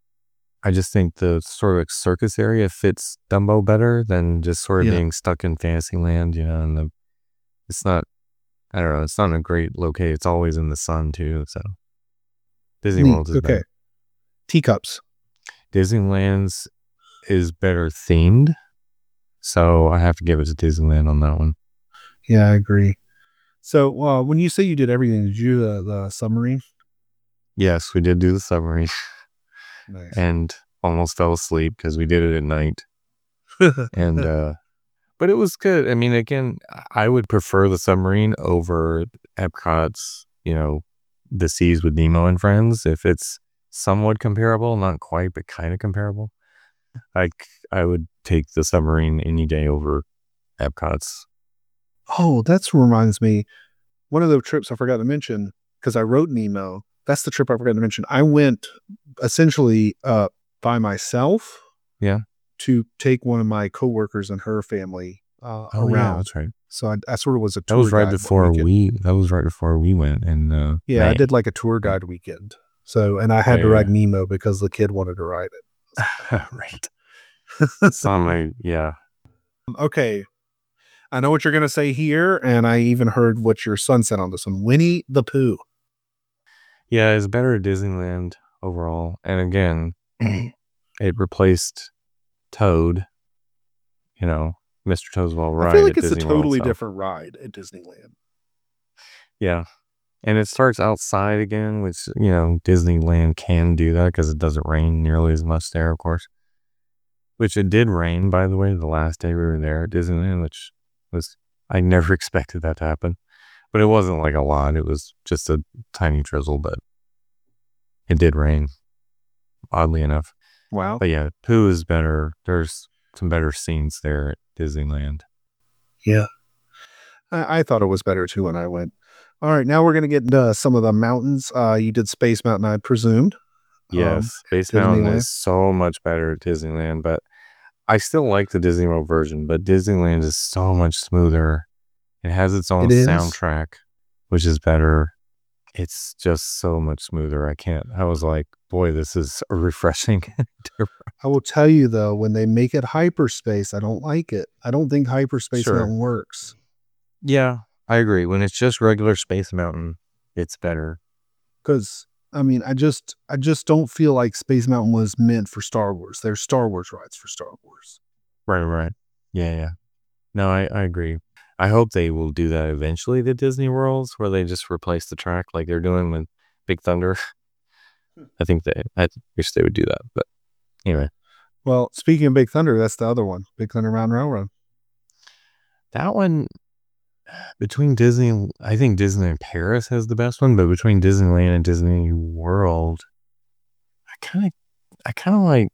I just think the sort of like circus area fits Dumbo better than just sort of Yeah. being stuck in Fantasyland, you know, and the, it's not, I don't know, it's not a great location. It's always in the sun too, so Disney Neat. World is Okay. better. Teacups. Disneyland's is better themed, so I have to give it to Disneyland on that one. Yeah, I agree. So uh, when you say you did everything, did you do the, the submarine? Yes, we did do the submarine Nice. and almost fell asleep because we did it at night. And uh but it was good. I mean, again, I would prefer the submarine over Epcot's, you know, the Seas with Nemo and Friends. If it's somewhat comparable, not quite, but kind of comparable, I I would take the submarine any day over Epcot's. Oh, that reminds me. One of the trips I forgot to mention, because I wrote Nemo, that's the trip I forgot to mention. I went essentially uh, by myself. Yeah. To take one of my coworkers and her family uh, Oh, around. yeah, that's right. So I, I sort of was a That tour was right guide one before weekend. we. That was right before we went. And uh, Yeah, I man. did like a tour guide weekend. So, and I had Yeah, to ride yeah. Nemo because the kid wanted to ride it. Right. It's on my yeah. Okay. I know what you're going to say here, and I even heard what your son said on this one. Winnie the Pooh. Yeah, it's better at Disneyland overall. And again, it replaced Toad. You know, Mister Toad's Wild Ride. I feel like at it's Disney a World, totally so- different ride at Disneyland. Yeah. And it starts outside again, which, you know, Disneyland can do that because it doesn't rain nearly as much there, of course. Which it did rain, by the way, the last day we were there at Disneyland, which was, I never expected that to happen. But it wasn't like a lot. It was just a tiny drizzle, but it did rain, oddly enough. Wow. But yeah, Pooh is better. There's some better scenes there at Disneyland. Yeah. I, I thought it was better too when I went. All right, now we're going to get into some of the mountains. Uh, you did Space Mountain, I presumed. Yes, Um, Space Mountain Disneyland. is so much better at Disneyland, but I still like the Disney World version, but Disneyland is so much smoother. It has its own It is. soundtrack, which is better. It's just so much smoother. I can't, I was like, boy, this is refreshing. I will tell you though, when they make it hyperspace, I don't like it. I don't think hyperspace Sure. mountain works. Yeah, I agree. When it's just regular Space Mountain, it's better. Because I mean, I just I just don't feel like Space Mountain was meant for Star Wars. There's Star Wars rides for Star Wars. Right, right. Yeah, yeah. No, I, I agree. I hope they will do that eventually, the Disney Worlds, where they just replace the track like they're doing with Big Thunder. I think they, I wish they would do that. But anyway. Well, speaking of Big Thunder, that's the other one, Big Thunder Mountain Railroad. That one, between Disney, I think Disneyland Paris has the best one, but between Disneyland and Disney World, I kind of, I kind of like,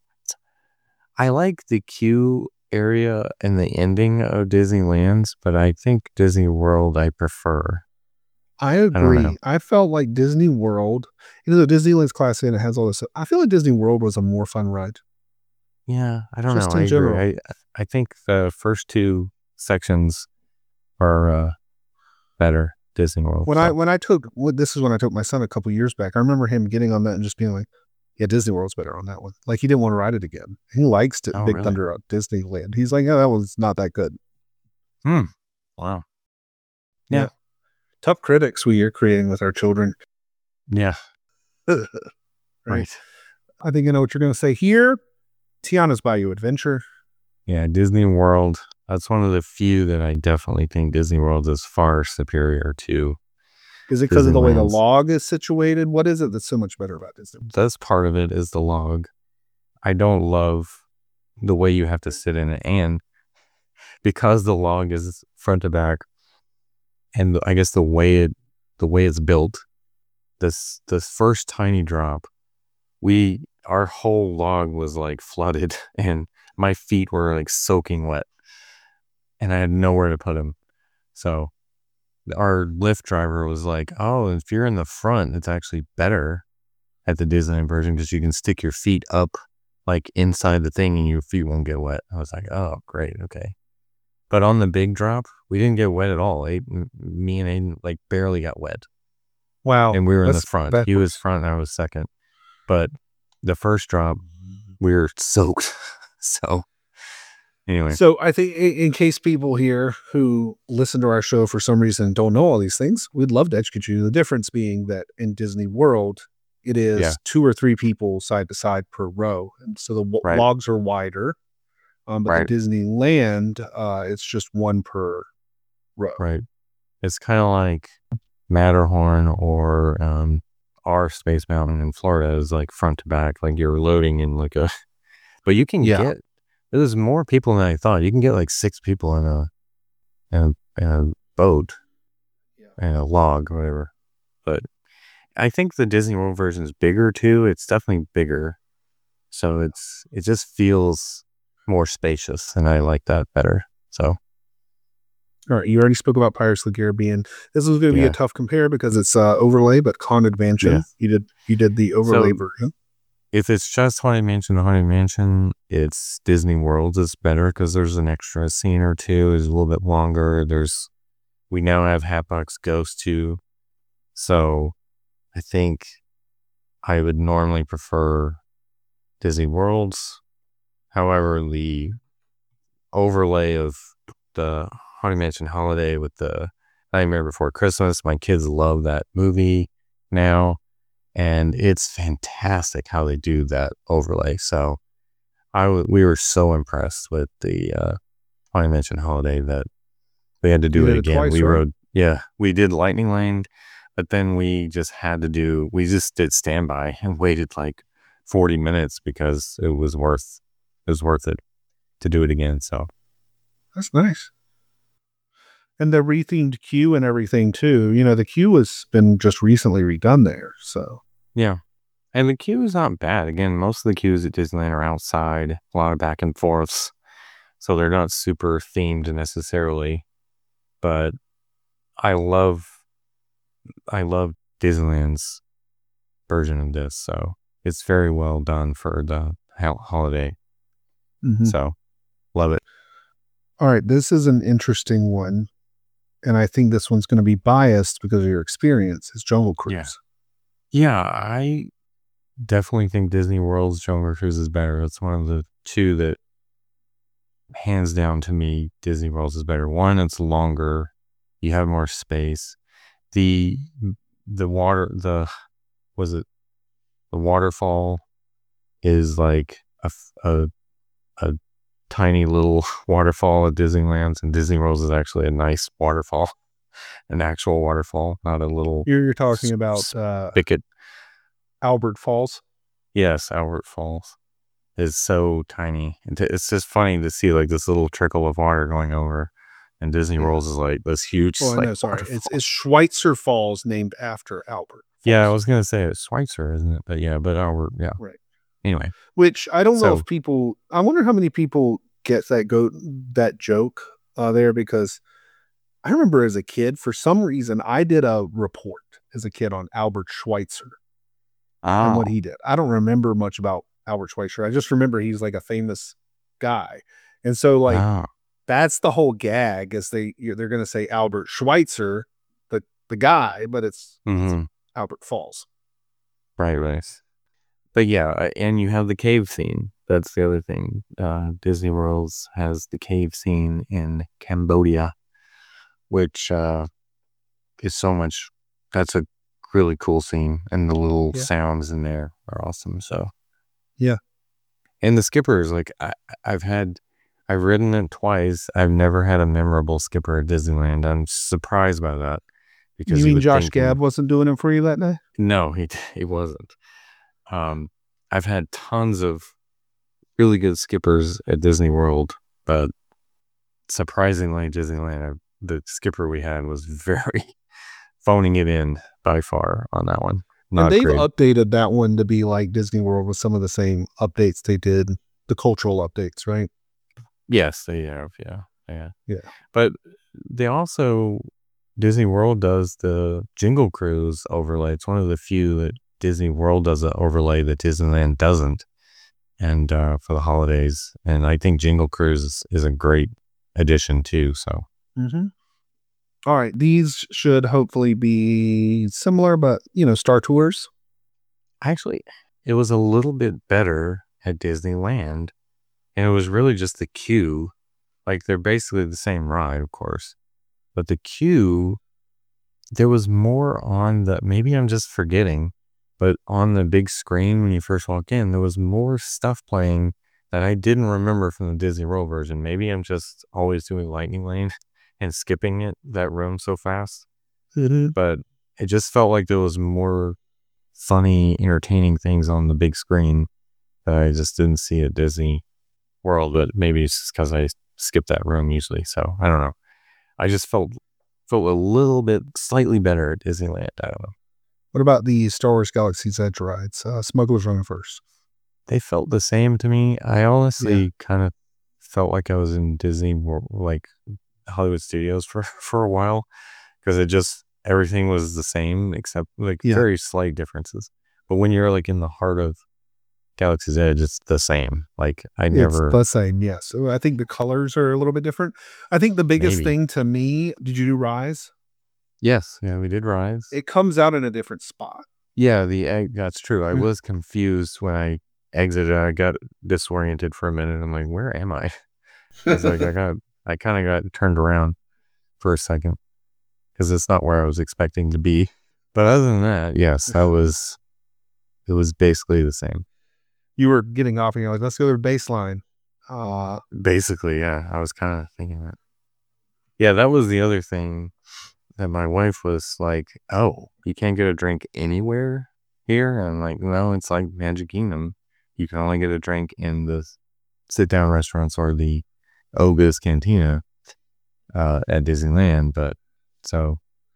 I like the queue area and the ending of Disneyland's, but I think Disney World I prefer. I agree. I, I felt like Disney World, you know, Disneyland's classic and it has all this stuff. I feel like Disney World was a more fun ride. Yeah, I don't Just know. in I general. agree. I, I think the first two sections are uh, better. Disney World. When so. I when I took well, this is when I took my son a couple years back. I remember him getting on that and just being like, "Yeah, Disney World's better on that one." Like he didn't want to ride it again. He likes to, Oh, Big really? Thunder at Disneyland. He's like, "Oh, that was not that good." Hmm. Wow. Yeah. yeah. Tough critics we are creating with our children. Yeah. right. right. I think I know what you're going to say here. Tiana's Bayou Adventure. Yeah, Disney World. That's one of the few that I definitely think Disney World is far superior to. Is it because of the way the log is situated? What is it that's so much better about Disney? That's part of it is the log. I don't love the way you have to sit in it. And because the log is front to back, and I guess the way it, the way it's built, this, this first tiny drop, we, our whole log was like flooded and my feet were like soaking wet and I had nowhere to put them. So our Lyft driver was like, oh, if you're in the front, it's actually better at the Disneyland version because you can stick your feet up like inside the thing and your feet won't get wet. I was like, oh, great. Okay. But on the big drop, we didn't get wet at all. Aiden, me and Aiden like barely got wet. Wow. And we were in the front. He was front and I was second. But the first drop, we were soaked. so anyway. So I think in case people here who listen to our show for some reason don't know all these things, we'd love to educate you. The difference being that in Disney World, it is yeah. two or three people side to side per row. And so the w- right. logs are wider. Um, but right. the Disneyland, uh, it's just one per row. Right. It's kind of like Matterhorn or um, our Space Mountain in Florida is like front to back, like you're loading in like a, but you can yeah. get, there's more people than I thought. You can get like six people in a, in a, in a boat yeah. and a log or whatever. But I think the Disney World version is bigger too. It's definitely bigger. So it's, it just feels more spacious and I like that better. So. All right. You already spoke about Pirates of the Caribbean. This is going to be yeah. a tough compare because it's uh, overlay, but Haunted Mansion. Yeah. You did, you did the overlay so, version. If it's just Haunted Mansion, the Haunted Mansion, it's Disney World is better because there's an extra scene or two. It's a little bit longer. There's, we now have Hatbox Ghost too. So I think I would normally prefer Disney World's. However, the overlay of the Haunted Mansion Holiday with the Nightmare Before Christmas, my kids love that movie now. And it's fantastic how they do that overlay. So I w- we were so impressed with the uh, Haunted Mansion Holiday that we had to do you it again. Twice, we right? rode, yeah, we did Lightning Lane, but then we just had to do, we just did standby and waited like forty minutes because it was worth, it was worth it to do it again. So that's nice. And the rethemed queue and everything too. You know, the queue has been just recently redone there. So yeah. And the queue is not bad. Again, most of the queues at Disneyland are outside, a lot of back and forths. So they're not super themed necessarily. But I love I love Disneyland's version of this. So it's very well done for the holiday. Mm-hmm. So love it. All right. This is an interesting one. And I think this one's going to be biased because of your experience. It's Jungle Cruise. Yeah. Yeah, I definitely think Disney World's Jungle Cruise is better. It's one of the two that, hands down to me, Disney World's is better. One, it's longer. You have more space. The the water, the, was it, the waterfall is like a, a, a tiny little waterfall at Disneyland's, and Disney World is actually a nice waterfall. An actual waterfall, not a little. You're, you're talking about uh, spigot. Albert Falls. Yes, Albert Falls. is so tiny. It's just funny to see like this little trickle of water going over, and Disney Yeah. World is like this huge. Well, like, no, sorry. waterfall. It's, it's Schweitzer Falls, named after Albert. Yeah, I Falls. was gonna say it's Schweitzer, isn't it? But yeah, but Albert, yeah. Right. Anyway, Which I don't know So- if people. I wonder how many people get that go that joke uh, there, because I remember as a kid, for some reason, I did a report as a kid on Albert Schweitzer and what he did. I don't remember much about Albert Schweitzer. I just remember he's like a famous guy, and so like Ah, that's the whole gag. Is they you're- they're going to say Albert Schweitzer, the the guy, but it's, it's mhm. Albert Falls. Right, right. But yeah, uh, and you have the cave scene. That's the other thing. Uh, Disney World has the cave scene in Cambodia, which uh, is so much. That's a really cool scene, and the little Yeah. sounds in there are awesome. So Yeah. and the skippers, like I, I've had, I've ridden it twice. I've never had a memorable skipper at Disneyland. I'm surprised by that. You you mean would Josh think- Gad wasn't doing it for you that day? No, he he wasn't. Um, I've had tons of really good skippers at Disney World, but surprisingly, Disneyland, uh, the skipper we had was very phoning it in by far on that one. Not and they've great. updated that one to be like Disney World with some of the same updates they did, the cultural updates, right? Yes, they have. Yeah, yeah, Yeah. But they also Disney World does the Jingle Cruise overlay. It's one of the few that Disney World does an overlay that Disneyland doesn't, and uh, for the holidays. And I think Jingle Cruise is, is a great addition too. So Mm-hmm. All right. These should hopefully be similar, but, you know, Star Tours. actually, it was a little bit better at Disneyland, and it was really just the queue. Like they're basically the same ride, of course, but the queue, there was more on the. Maybe I'm just forgetting, but on the big screen when you first walk in, there was more stuff playing that I didn't remember from the Disney World version. Maybe I'm just always doing Lightning Lane and skipping it that room so fast, but it just felt like there was more funny, entertaining things on the big screen that I just didn't see at Disney World. But maybe it's just because I skip that room usually. So I don't know. I just felt felt a little bit slightly better at Disneyland. I don't know. What about the Star Wars Galaxy's Edge rides? Uh, Smuggler's Run first. They felt the same to me. I honestly kind of felt like I was in Disney, Wor- like Hollywood Studios for, for a while, because it just, everything was the same except like Yeah. very slight differences. But when you're like in the heart of Galaxy's Edge, it's the same. Like I never, It's the same, yes. So I think the colors are a little bit different. I think the biggest Maybe. thing to me, did you do Rise? yes, yeah, we did Rise. It comes out in a different spot. Yeah, the egg, that's true. I Mm. was confused when I exited. I got disoriented for a minute. I'm like, where am I? It's like I got, I kind of got turned around for a second because it's not where I was expecting to be. But other than that, yes, that was, it was basically the same. You were getting off and you're like, let's go to the baseline. Uh, Basically, yeah, I was kind of thinking that. Yeah, that was the other thing that my wife was like, oh, you can't get a drink anywhere here? And I'm like, no, it's like Magic Kingdom. You can only get a drink in the sit-down restaurants or the Oga's Cantina uh, at Disneyland. But so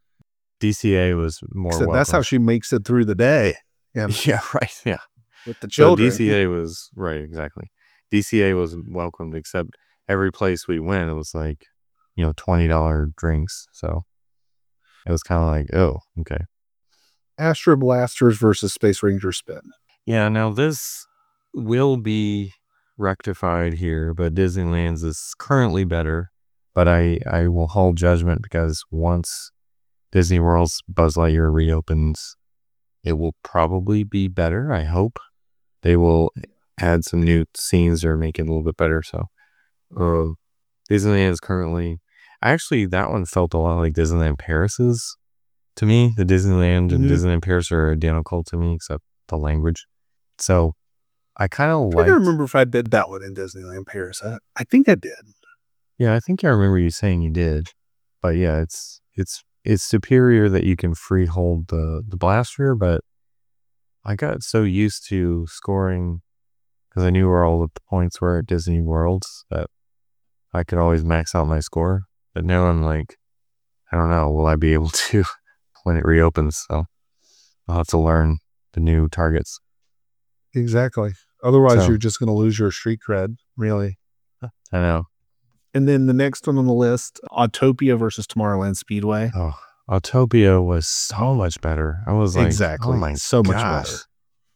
D C A was more so that's how welcome. she makes it through the day. Yeah, Yeah, right, yeah. with the So children. D C A was, right, exactly. D C A was welcomed, except every place we went, it was like, you know, twenty dollars drinks. So it was kind of like, oh, okay. Astro Blasters versus Space Ranger Spin. Yeah, now this will be rectified here, but Disneyland's is currently better. But I, I will hold judgment because once Disney World's Buzz Lightyear reopens, it will probably be better. I hope they will add some new scenes or make it a little bit better. So, uh, Disneyland is currently, actually, that one felt a lot like Disneyland Paris's to me. The Disneyland and Mhm. Disneyland Paris are identical to me, except the language. So, I kind of I like. don't remember if I did that one in Disneyland Paris. I, I think I did. Yeah, I think I remember you saying you did, but yeah, it's it's it's superior that you can free hold the the blaster. But I got so used to scoring because I knew where all the points were at Disney World, that I could always max out my score. But now I'm like, I don't know, will I be able to when it reopens? So I'll have to learn the new targets. Exactly. Otherwise, So- you're just going to lose your street cred, really. I know. And then the next one on the list, Autopia versus Tomorrowland Speedway. Oh, Autopia was so much better. I was like, Exactly. oh my So much gosh. better.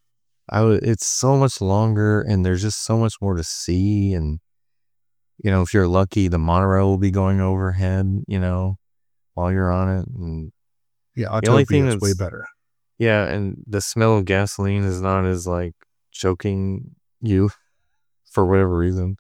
I was, it's so much longer, and there's just so much more to see. And, you know, if you're lucky, the monorail will be going overhead, you know, while you're on it. And Yeah, The only thing Autopia is way that's- better. yeah, and the smell of gasoline is not as like choking you for whatever reason.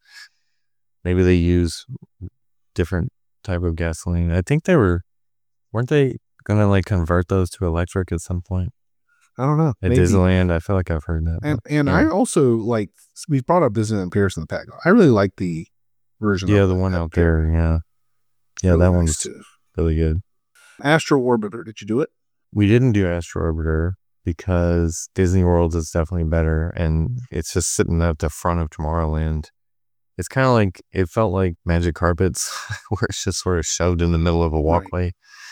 Maybe they use different type of gasoline. I think they were, weren't they gonna like convert those to electric at some point I don't know. at maybe. Disneyland? I feel like I've heard that. And but, and yeah. I also like, we brought up Disneyland Paris in the pack. I really like the version yeah, of the it one at out Paris. there. Yeah, yeah, Really that nice one's too. really good. Astro Orbiter, did you do it? We didn't do Astro Orbiter because Disney World is definitely better, and it's just sitting at the front of Tomorrowland. It's kind of like, it felt like Magic Carpets, where it's just sort of shoved in the middle of a walkway.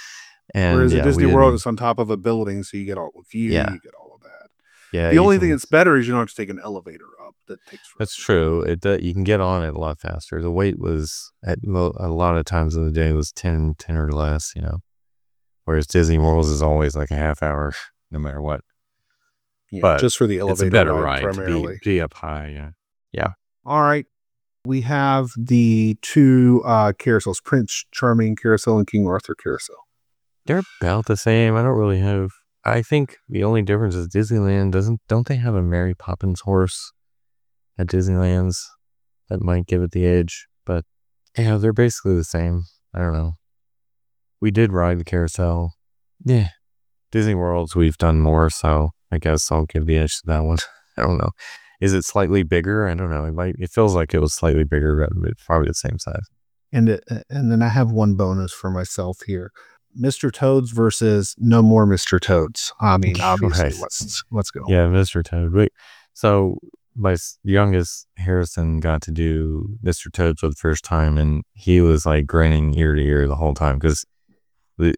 And Whereas yeah, at we Disney World, didn't- it's on top of a building, so you get all the view, Yeah. you get all of that. yeah, the you only can- thing that's better is you don't have to take an elevator up. That takes forever. That's true. It do- you can get on it a lot faster. The wait was at mo- a lot of times of the day was ten, ten or less, you know. Whereas Disney World is always like a half hour, no matter what. Yeah, but just for the It's elevator a better ride, ride to primarily. be, be up high. Yeah. All right. We have the two uh, carousels, Prince Charming Carousel and King Arthur Carousel. They're about the same. I don't really have. I think the only difference is Disneyland doesn't. Don't they have a Mary Poppins horse at Disneyland's that might give it the edge? But yeah, they're basically the same. I don't know. We did ride the carousel. Yeah, Disney Worlds we've done more, so I guess I'll give the edge to that one. I don't know. Is it slightly bigger? I don't know. It might. It feels like it was slightly bigger, but it's probably the same size. And it, and then I have one bonus for myself here. Mister Toads versus No More Mister Toads. I mean, obviously, Right. let's let's go. Yeah, Mister Toad. Wait, so my s- youngest Harrison got to do Mister Toad for the first time, and he was like grinning ear to ear the whole time because the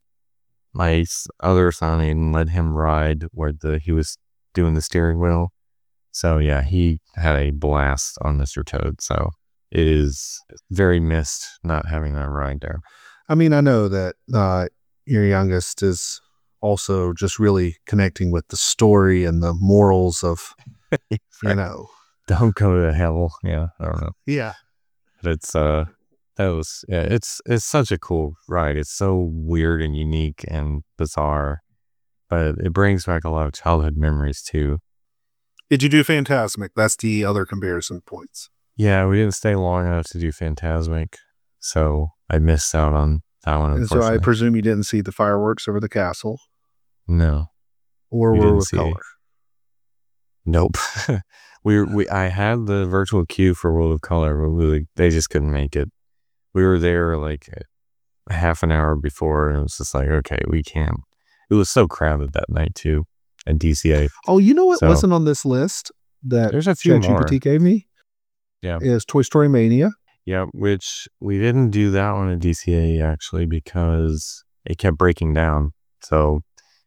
my s- other son Aiden let him ride where the he was doing the steering wheel. So yeah, he had a blast on Mister Toad. So it is very missed not having that ride there. I mean, I know that uh, your youngest is also just really connecting with the story and the morals of, you know. Don't go to hell. Yeah, I don't know. Yeah. But it's uh that was yeah, it's it's such a cool ride. It's so weird and unique and bizarre. But it brings back a lot of childhood memories too. Did you do Fantasmic? That's the other comparison points. Yeah, we didn't stay long enough to do Fantasmic, so I missed out on that one. And so I Unfortunately, presume you didn't see the fireworks over the castle, no, or We were didn't with see- color. nope. we were- we I had the virtual queue for World of Color, but we, they just couldn't make it. We were there like a half an hour before, and it was just like, okay, we can't. It was so crowded that night too at D C A. Oh, you know what So- wasn't on this list that There's a few more. ChatGPT gave me? Yeah. Is Toy Story Mania. Yeah, which we didn't do that one at D C A actually because it kept breaking down. So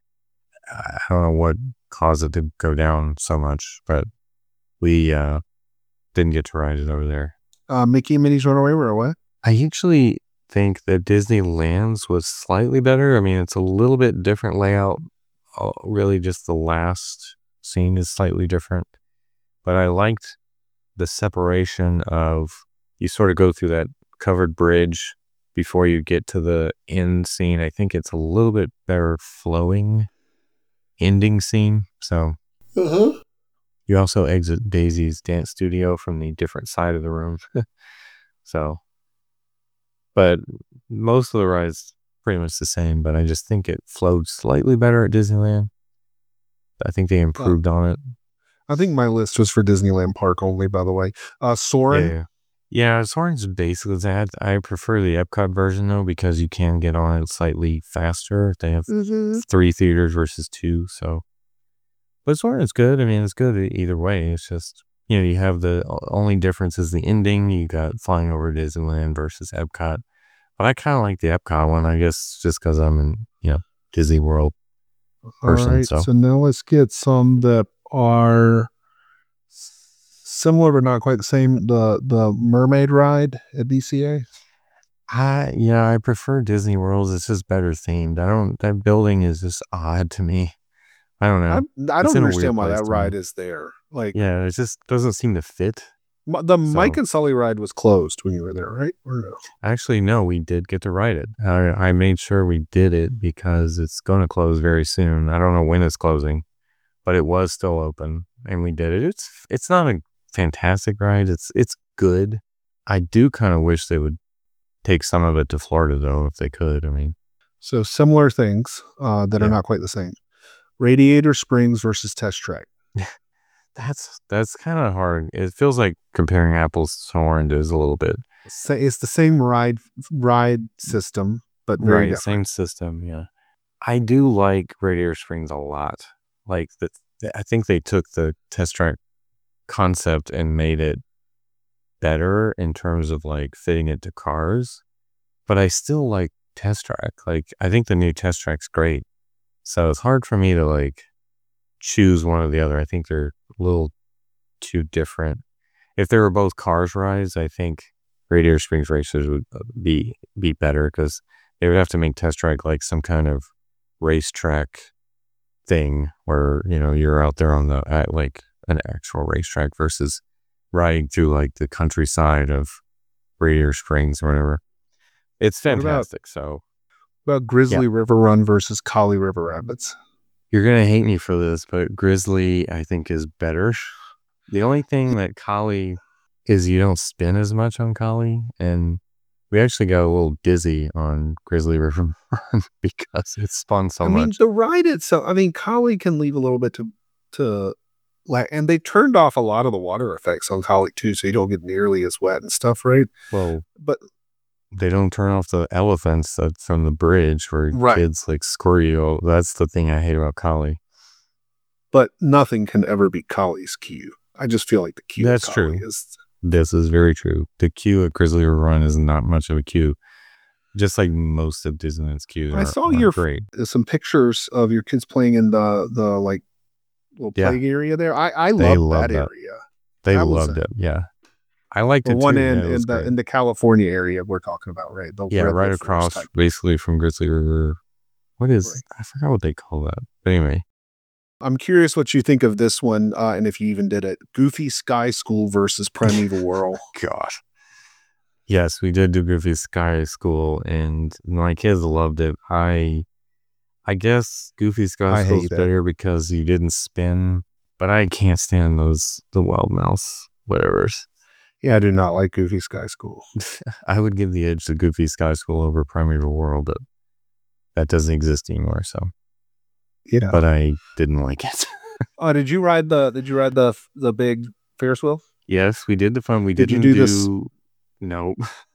I don't know what caused it to go down so much, but we uh, didn't get to ride it over there. Uh, Mickey and Minnie's Runaway Railway. I actually think that Disneyland's was slightly better. I mean, it's a little bit different layout. Uh, really, just the last scene is slightly different. But I liked the separation of you sort of go through that covered bridge before you get to the end scene. I think it's a little bit better flowing ending scene. So Uh-huh. you also exit Daisy's dance studio from the different side of the room. So, but most of the rides pretty much the same, but I just think it flowed slightly better at Disneyland. I think they improved on it. I think my list was for Disneyland Park only, by the way. Uh, Soarin'. Yeah. Yeah, Soarin's basically that. I prefer the Epcot version though, because you can get on it slightly faster. They have Mhm. three theaters versus two, so. But Soarin's good. I mean, it's good either way. It's just, you know, you have the only difference is the ending. You got flying over Disneyland versus Epcot. But I kind of like the Epcot one, I guess, just because I'm in, you know, Disney World person. All right. So. So now let's get some that are similar but not quite the same. The the Mermaid ride at D C A. I yeah, I prefer Disney World. It's just better themed. I don't. That building is just odd to me. I don't know. I, I It's don't in a understand weird why place that to ride me. is there. Like, Yeah, it just doesn't seem to fit. m- the So- Mike and Sully ride was closed when you were there, right? Or no? Actually, no, we did get to ride it. I, I made sure we did it because it's going to close very soon. I don't know when it's closing, but it was still open, and we did it. It's it's not a fantastic ride. It's it's good. I do kind of wish they would take some of it to Florida, though, if they could. I mean, So similar things uh, that are Yeah. not quite the same. Radiator Springs versus Test Track. that's that's kind of hard. It feels like comparing apples to oranges a little bit. Sa- It's the same ride ride system, but very Right, different. same system. Yeah, I do like Radiator Springs a lot. Like the, I think they took the Test Track concept and made it better in terms of like fitting it to cars. But I still like Test Track. Like I think the new Test Track's great. So it's hard for me to like choose one or the other. I think they're a little too different. If they were both cars rides, I think Radiator Springs Racers would uh, be be better because they would have to make Test Track like some kind of racetrack thing where, you know, you're out there on the at like an actual racetrack versus riding through like the countryside of Radiator Springs or whatever. It's What about- fantastic. So About Grizzly River Run versus Kali River Rapids. you're gonna hate me for this, but Grizzly I think is better. The only thing that Kali is you don't spin as much on Kali, and we actually got a little dizzy on Grizzly River Run because it spun so I mean, much. the ride itself, I mean, Kali can leave a little bit to, to like, and they turned off a lot of the water effects on Kali too, so you don't get nearly as wet and stuff, right? Well, But they don't turn off the elephants that's from the bridge where Right. kids like screw you. That's the thing I hate about Kali. but nothing can ever beat Kali's queue. I just feel like the queue That's of Kali true. is This is very true. The queue at Grizzly River Run is not much of a queue. Just like most of Disneyland's queues I are, saw are your- great. there's some pictures of your kids playing in the the like little Yeah. play area there. I I They love love that, that. area. They that was loved a- it. Yeah. I liked The it one too. in Yeah, it in was the great. in the California area we're talking about, right? The Yeah, Redwood right Forest across type. basically from Grizzly River. What is, Right. I forgot what they call that. But anyway, I'm curious what you think of this one, uh, and if you even did it. Goofy Sky School versus Primeval Whirl. gosh. Yes, we did do Goofy Sky School and my kids loved it. I, I guess Goofy Sky I School's hate it. better because you didn't spin, but I can't stand those, the wild mouse, whatever's. Yeah, I do not like Goofy Sky School. I would give the edge to Goofy Sky School over Primeval World, but that doesn't exist anymore. So, Yeah. but I didn't like it. Oh, did you ride the? Did you ride the the big Ferris wheel? Yes, we did the fun. We Did you didn't do this- No.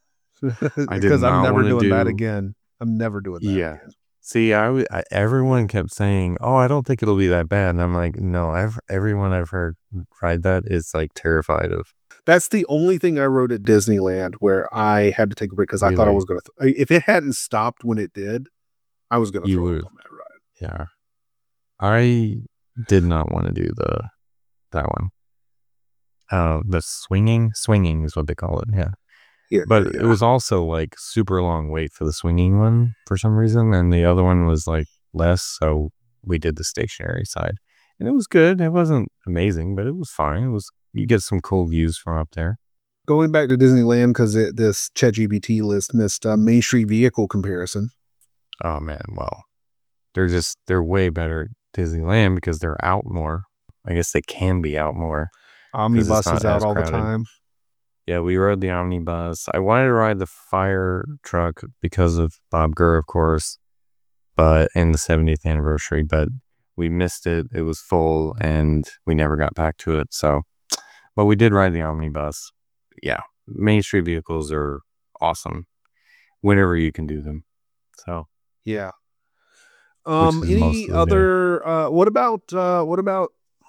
Because I'm not never wanna doing that do- again. I'm never doing that. Yeah. Again. See, I, w- I- everyone kept saying, "Oh, I don't think it'll be that bad," and I'm like, "No, I've everyone I've heard ride that is like terrified of." That's the only thing I rode at Disneyland where I had to take a break because I thought I Really? was going to. Th- if it hadn't stopped when it did, I was going to You throw would. up on that ride. Yeah, I did not want to do the that one. Uh, the swinging, swinging is what they call it. Yeah. Yeah, But yeah. it was also like super long wait for the swinging one for some reason, and the other one was like less, so we did the stationary side, and it was good. It wasn't amazing, but it was fine. It was you get some cool views from up there. Going back to Disneyland because this ChatGPT list missed uh, Main Street vehicle comparison. Oh man, well, they're just they're way better at Disneyland because they're out more. I guess they can be out more. Omnibus not is out as all crowded. the time. Yeah, we rode the omnibus. I wanted to ride the fire truck because of Bob Gurr, of course, but and the seventieth anniversary, but we missed it. It was full and we never got back to it. So, but we did ride the omnibus. Yeah, Main Street vehicles are awesome whenever you can do them. So, Yeah. Um. is mostly Any there. other? Uh. What about? Uh. What about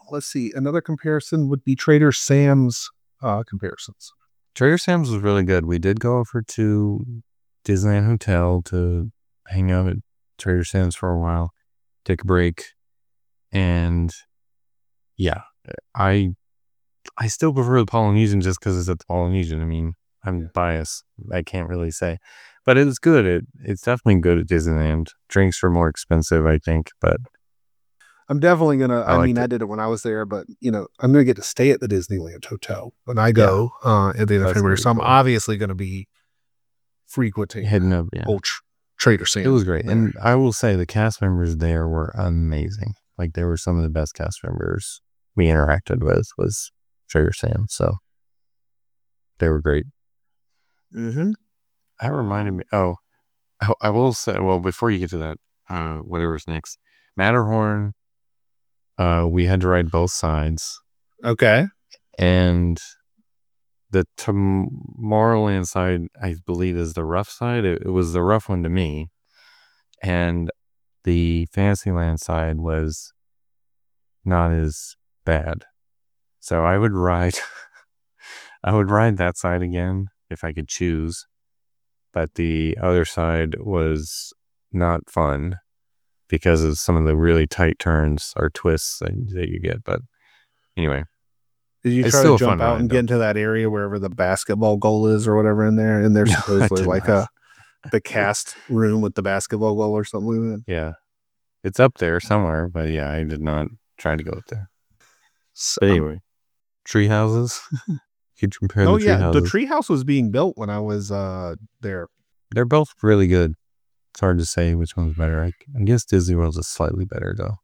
let's see. Another comparison would be Trader Sam's uh, comparisons. Trader Sam's was really good. We did go over to Disneyland Hotel to hang out at Trader Sam's for a while, take a break, and yeah, I I still prefer the Polynesian just because it's at the Polynesian. I mean, I'm biased. I can't really say, but it's good. It it's definitely good at Disneyland. Drinks are more expensive, I think, but I'm definitely gonna. I I, mean, liked I it. did it when I was there, but you know, I'm gonna get to stay at the Disneyland Hotel when I go uh, at the end of That's February. pretty So I'm cool. obviously gonna be frequenting Heading up, yeah. old tr- Trader Sam's. It was great. there. And I will say the cast members there were amazing. Like they were some of the best cast members we interacted with was Trader Sam. So they were great. Mhm. That reminded me. Oh, I, I will say, well, before you get to that, uh, whatever's next, Matterhorn, uh, we had to ride both sides. Okay. And the Tomorrowland side, I believe, is the rough side. It, it was the rough one to me. And the Fantasyland side was not as bad. So I would ride, I would ride that side again if I could choose. But the other side was not fun because of some of the really tight turns or twists that, that you get. But anyway. Did you It's try still to a jump fun out ride, and though. get into that area wherever the basketball goal is or whatever in there? And there's No, I supposedly did like not. a the cast room with the basketball goal or something like that. Yeah. It's up there somewhere, but yeah, I did not try to go up there. So, But anyway, tree houses. You compare oh the tree yeah, houses. the tree house was being built when I was uh, there. They're both really good. It's hard to say which one's better. I, I guess Disney World's is slightly better though.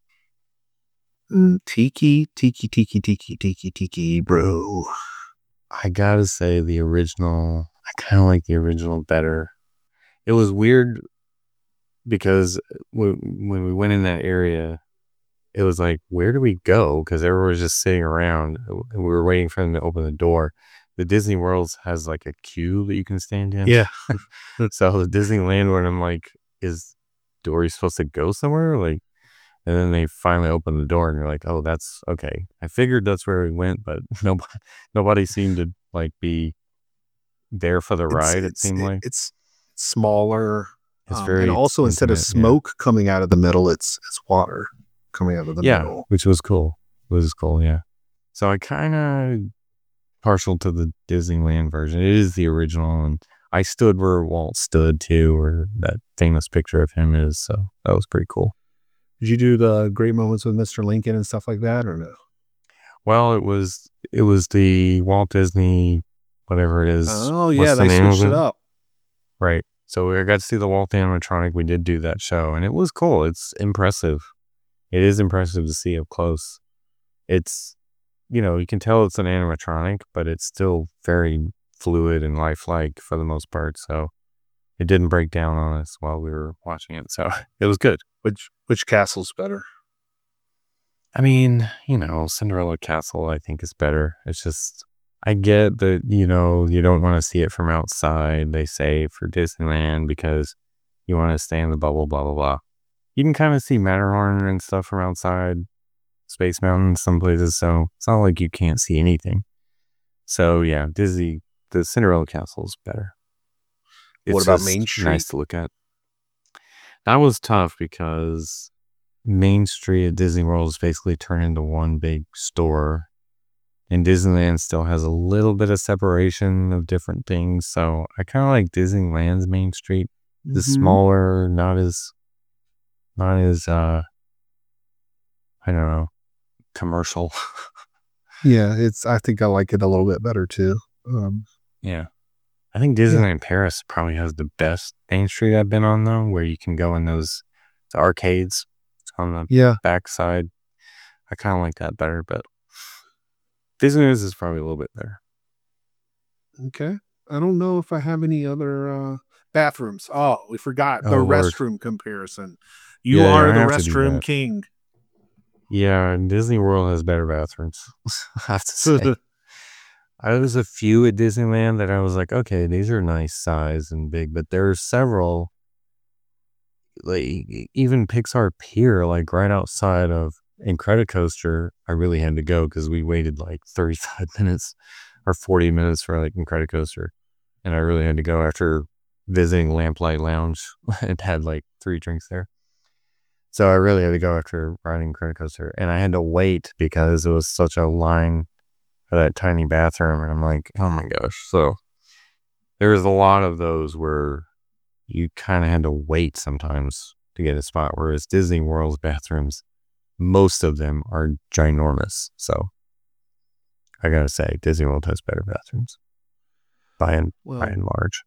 Mm, tiki, tiki, tiki, tiki, tiki, tiki, bro. I gotta say the original, I kind of like the original better. It was weird because when, when we went in that area, it was like, where do we go? Because everyone was just sitting around and we were waiting for them to open the door. The Disney World has like a queue that you can stand in. Yeah. So the Disneyland one, I'm like, is Dory supposed to go somewhere? Like, and then they finally opened the door and you're like, oh, that's okay. I figured that's where we went, but nobody, nobody seemed to like be there for the ride. It's, It it's, seemed it- like it's smaller. it's um, very and also instead of intimate, yeah. smoke coming out of the middle, it's it's water coming out of the yeah, middle. which was cool. It was cool, yeah. So I kind of partial to the Disneyland version. It is the original, and I stood where Walt stood too, where that famous picture of him is. So that was pretty cool. Did you do the great moments with Mister Lincoln and stuff like that, or no? Well, it was it was the Walt Disney, whatever it is. Oh What's yeah, the they name of switched it it? up. Right. So we got to see the Walt animatronic. We did do that show, and it was cool. It's impressive. It is impressive to see up close. It's, you know, you can tell it's an animatronic, but it's still very fluid and lifelike for the most part. So it didn't break down on us while we were watching it. So it was good. Which which castle's better? I mean, you know, Cinderella Castle, I think is better. It's just, I get that, you know, you don't want to see it from outside, they say, for Disneyland because you want to stay in the bubble, blah, blah, blah. You can kind of see Matterhorn and stuff from outside, Space Mountain, some places. So it's not like you can't see anything. So yeah, Disney, the Cinderella Castle is better. It's What about just Main Street? nice to look at. That was tough because Main Street at Disney World is basically turned into one big store. And Disneyland still has a little bit of separation of different things. So I kind of like Disneyland's Main Street. The Mhm. smaller, not as, not as, uh, I don't know, commercial. Yeah, it's. I think I like it a little bit better too. Um, Yeah. I think Disneyland Paris probably has the best Main Street I've been on, though, where you can go in those the arcades on the yeah, backside. I kind of like that better, but Disneyland's is probably a little bit better. okay. I don't know if I have any other uh, bathrooms. Oh, we forgot the Oh, Lord. restroom comparison. You Yeah, are I the have to do restroom that. king. Yeah, Disney World has better bathrooms. I have to say. I was a few at Disneyland that I was like, okay, these are nice size and big, but there are several, like even Pixar Pier, like right outside of Incredicoaster, I really had to go because we waited like thirty-five minutes or forty minutes for like Incredicoaster. And I really had to go after visiting Lamplight Lounge and had like three drinks there. So I really had to go after riding Incredicoaster. And I had to wait because it was such a line for that tiny bathroom. And I'm like, oh my gosh. So there's a lot of those where you kind of had to wait sometimes to get a spot. Whereas Disney World's bathrooms, most of them are ginormous. So I gotta say, Disney World has better bathrooms by and, Well, by and large.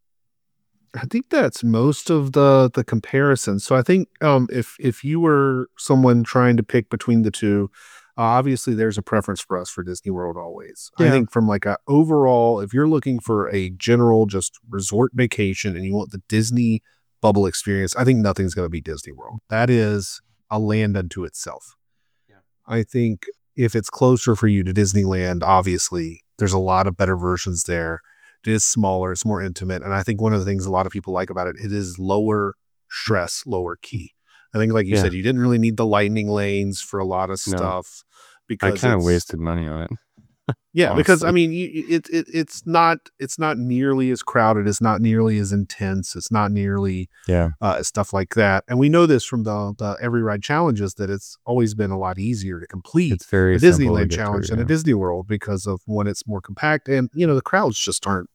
I think that's most of the the comparisons. So I think um, if if you were someone trying to pick between the two, uh, obviously there's a preference for us for Disney World always. I Yeah. think from like a overall, if you're looking for a general just resort vacation and you want the Disney bubble experience, I think nothing's going to be Disney World. That is a land unto itself. Yeah. I think if it's closer for you to Disneyland, obviously there's a lot of better versions there. It is smaller, it's more intimate. And I think one of the things a lot of people like about it, it is lower stress, lower key. I think, like you Yeah. said, you didn't really need the lightning lanes for a lot of No. stuff I because kind of it's- wasted money on it. Yeah, because I honestly. mean, you, you- it, it it's not it's not nearly as crowded, it's not nearly as intense, it's not nearly Yeah. uh, stuff like that. And we know this from the the Every Ride challenges that it's always been a lot easier to complete It's very a simple to Disneyland get challenge through, than a yeah. Disney World because of when it's more compact and you know the crowds just aren't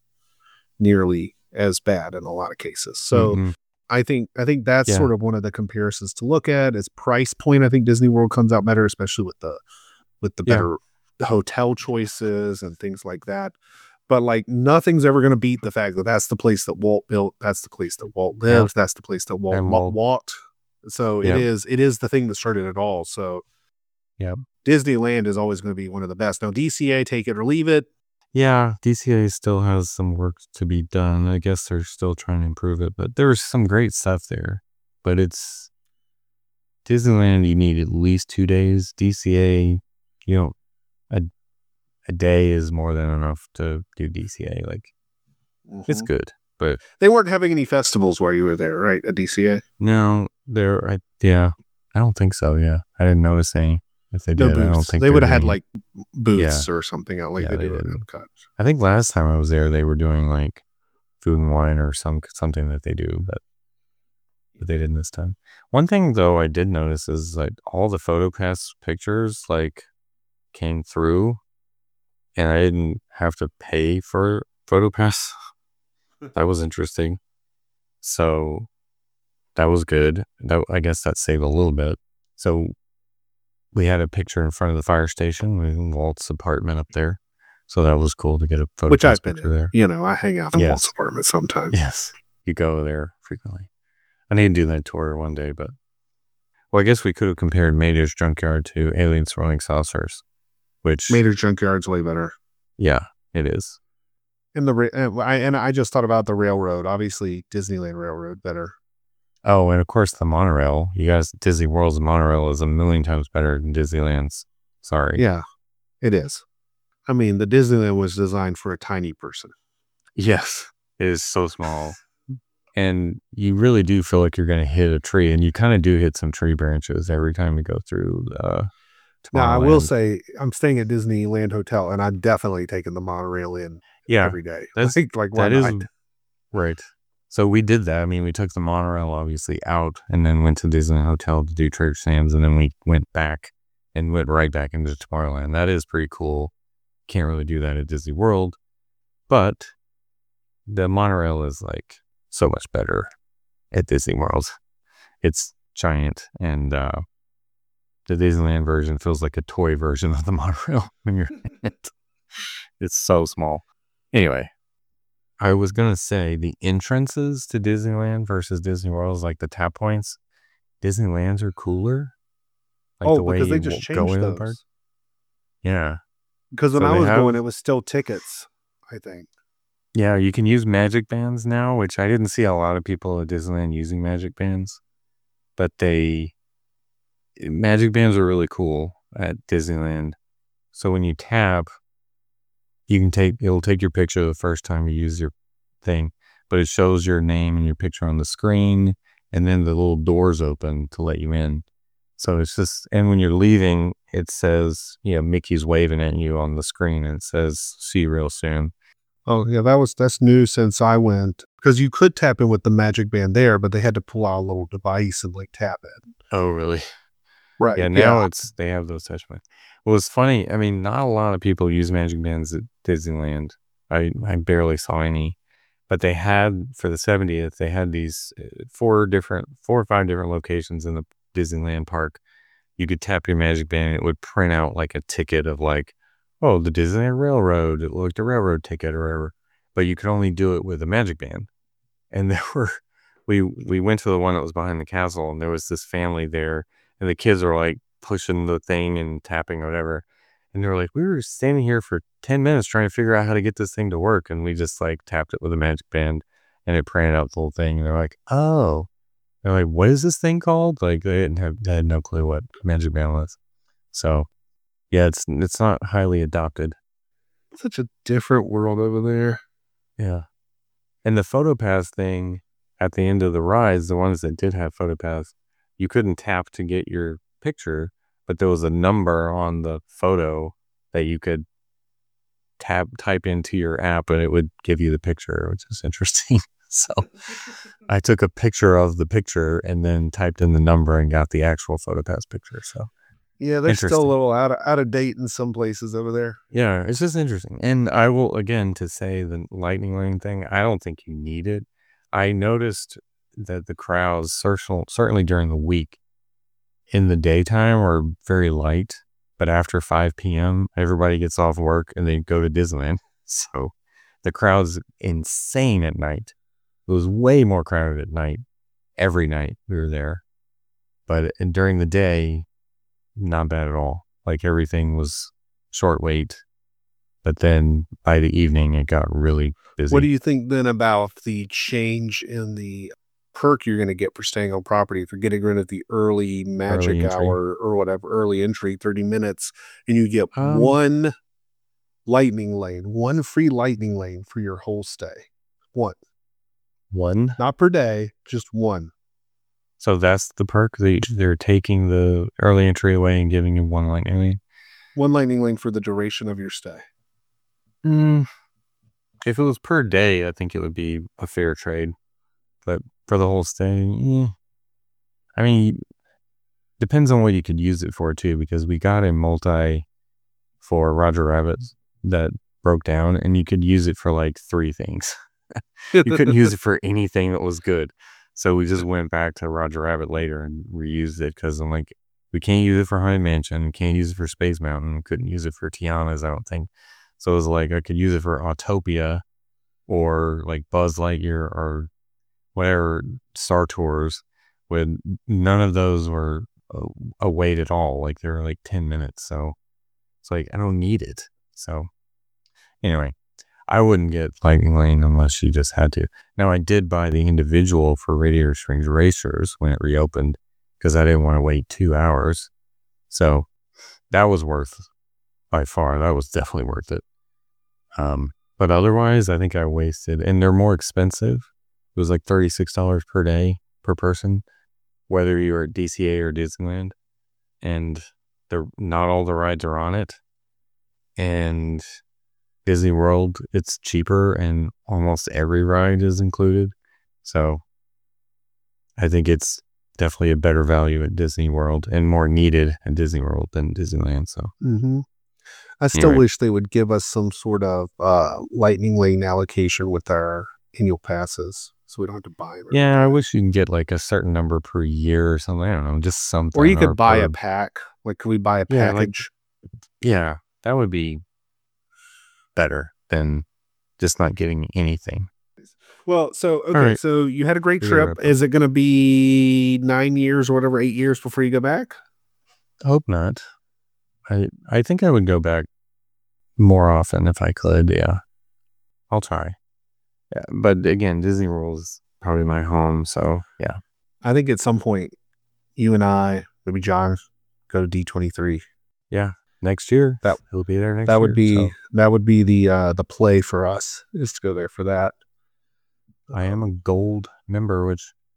nearly as bad in a lot of cases. So Mhm. I think I think that's Yeah. sort of one of the comparisons to look at. Is price point. I think Disney World comes out better, especially with the with the Yeah. better hotel choices and things like that. But like nothing's ever going to beat the fact that that's the place that Walt built. That's the place that Walt Yeah. lived. That's the place that Walt And wa- Walt- walked. So Yep. it is it is the thing that started it all. So Yep. Disneyland is always going to be one of the best. Now D C A, take it or leave it. Yeah, D C A still has some work to be done. I guess they're still trying to improve it, but there's some great stuff there. But it's Disneyland, you need at least two days. D C A, you know, a a day is more than enough to do D C A. Like, it's Mhm. good, but They weren't having any festivals while you were there, right? At D C A. no, there, I, yeah, I don't think so. Yeah, I didn't notice any. If they No did, I don't booths. think They would have there's had any. like booths or something out like Yeah, they they do at didn't. Epcot. I think last time I was there, they were doing like food and wine or some something that they do, but but they didn't this time. One thing though I did notice is like all the PhotoPass pictures like came through, and I didn't have to pay for PhotoPass. That was interesting. So that was good. That I guess that saved a little bit. So we had a picture in front of the fire station with Walt's apartment up there. So that was cool to get a PhotoPass Which I've been picture in. there. You know, I hang out in Yes. Walt's apartment sometimes. Yes, you go there frequently. I need to do that tour one day, but well, I guess we could have compared Mater's Junkyard to Alien Swirling Saucers, which Mater's Junkyard's way better. yeah, it is. And the ra- and I and I just thought about the railroad. Obviously, Disneyland Railroad better. Oh, and of course the monorail. You guys, Disney World's monorail is a million times better than Disneyland's. Sorry. Yeah, it is. I mean, the Disneyland was designed for a tiny person. Yes, it is so small, and you really do feel like you're going to hit a tree, and you kind of do hit some tree branches every time you go through. Uh, Now, I will Tomorrowland. say, I'm staying at Disneyland Hotel, and I'm definitely taking the monorail in yeah, every day. that's- like, like why that is not? right. So we did that. I mean, we took the monorail obviously out and then went to Disney Hotel to do Trader Sam's, and then we went back and went right back into Tomorrowland. That is pretty cool. Can't really do that at Disney World, but the monorail is like so much better at Disney World. It's giant, and uh, the Disneyland version feels like a toy version of the monorail when you're in it. It's so small. Anyway, I was going to say the entrances to Disneyland versus Disney World is like the tap points. Disneyland's are cooler. Like oh, the way because they you just w- go changed into those. the park. Yeah. Because when So I they was have- going, it was still tickets, I think. Yeah, you can use magic bands now, which I didn't see a lot of people at Disneyland using magic bands. But they, magic bands are really cool at Disneyland. So when you tap, you can take, it'll take your picture the first time you use your thing, but it shows your name and your picture on the screen, and then the little doors open to let you in. So it's just, and when you're leaving, it says, you know, Mickey's waving at you on the screen and it says, see you real soon. Oh yeah, that was that's new since I went, because you could tap in with the Magic Band there, but they had to pull out a little device and like tap it. Oh, really? Right. Yeah, now it's, they have those touch points. Well, it's funny. I mean, not a lot of people use Magic Bands at Disneyland. I, I barely saw any, but they had, for the seventieth, they had these uh, four different, four or five different locations in the Disneyland park. You could tap your Magic Band, it would print out like a ticket of like, oh, the Disneyland Railroad, it looked a railroad ticket or whatever, but you could only do it with a Magic Band. And there were, we, we went to the one that was behind the castle, and there was this family there, and the kids were like pushing the thing and tapping or whatever. And they were like, we were standing here for ten minutes trying to figure out how to get this thing to work. And we just like tapped it with a Magic Band and it printed out the whole thing. And they're like, oh, they're like, what is this thing called? Like they didn't have, they had no clue what Magic Band was. So yeah, it's, it's not highly adopted. Such a different world over there. Yeah. And the PhotoPass thing at the end of the rides, the ones that did have PhotoPass, you couldn't tap to get your picture, but there was a number on the photo that you could tap, type into your app and it would give you the picture, which is interesting. So I took a picture of the picture and then typed in the number and got the actual PhotoPass picture. So yeah, they're still a little out of, out of date in some places over there. Yeah, it's just interesting. And I will, again, to say the lightning lane thing, I don't think you need it. I noticed that the crowds, certainly during the week, in the daytime are very light, but after five p.m., everybody gets off work and they go to Disneyland. So the crowd's insane at night. It was way more crowded at night. Every night we were there. But and during the day, not bad at all. Like everything was short wait. But then by the evening, it got really busy. What do you think then about the change in the perk you're going to get for staying on property? If you're getting rid of the early magic Early hour or whatever, early entry, thirty minutes, and you get Um, one lightning lane, one free lightning lane for your whole stay. One. One? Not per day, just one. So that's the perk? They, they're taking the early entry away and giving you one lightning lane? One lightning lane for the duration of your stay. Mm, if it was per day, I think it would be a fair trade. But for the whole stay, eh. I mean, depends on what you could use it for too, because we got a multi for Roger Rabbit that broke down and you could use it for like three things. You couldn't use it for anything that was good. So we just went back to Roger Rabbit later and reused it because I'm like, we can't use it for Haunted Mansion, we can't use it for Space Mountain, we couldn't use it for Tiana's, I don't think. So it was like, I could use it for Autopia or like Buzz Lightyear or whatever Star Tours, when none of those were a, a wait at all. Like they were like ten minutes. So it's like, I don't need it. So anyway, I wouldn't get Lightning Lane unless you just had to. Now I did buy the individual for Radiator Springs Racers when it reopened because I didn't want to wait two hours. So that was worth by far. That was definitely worth it. Um, but otherwise I think I wasted, and they're more expensive. It was like thirty-six dollars per day per person, whether you were at D C A or Disneyland. And they're, not all the rides are on it. And Disney World, it's cheaper and almost every ride is included. So I think it's definitely a better value at Disney World and more needed at Disney World than Disneyland. So mm-hmm. I still anyway. wish they would give us some sort of uh, lightning lane allocation with our annual passes, so we don't have to buy them. Yeah, I wish you can get like a certain number per year or something. I don't know, just something. Or you could buy per, a pack. Like, could we buy a Yeah, like- package? Yeah, that would be better than just not getting anything. Well, so, okay, right. so you had a great We gotta trip. wrap up. Is it going to be nine years or whatever, eight years before you go back? I hope not. I I think I would go back more often if I could. Yeah, I'll try. Yeah, but again, Disney World is probably my home. So yeah, I think at some point, you and I, maybe John, go to D twenty-three. next year That- he'll be there next That year. would be so that would be the uh, the play for us, is to go there for that. I am a gold member, which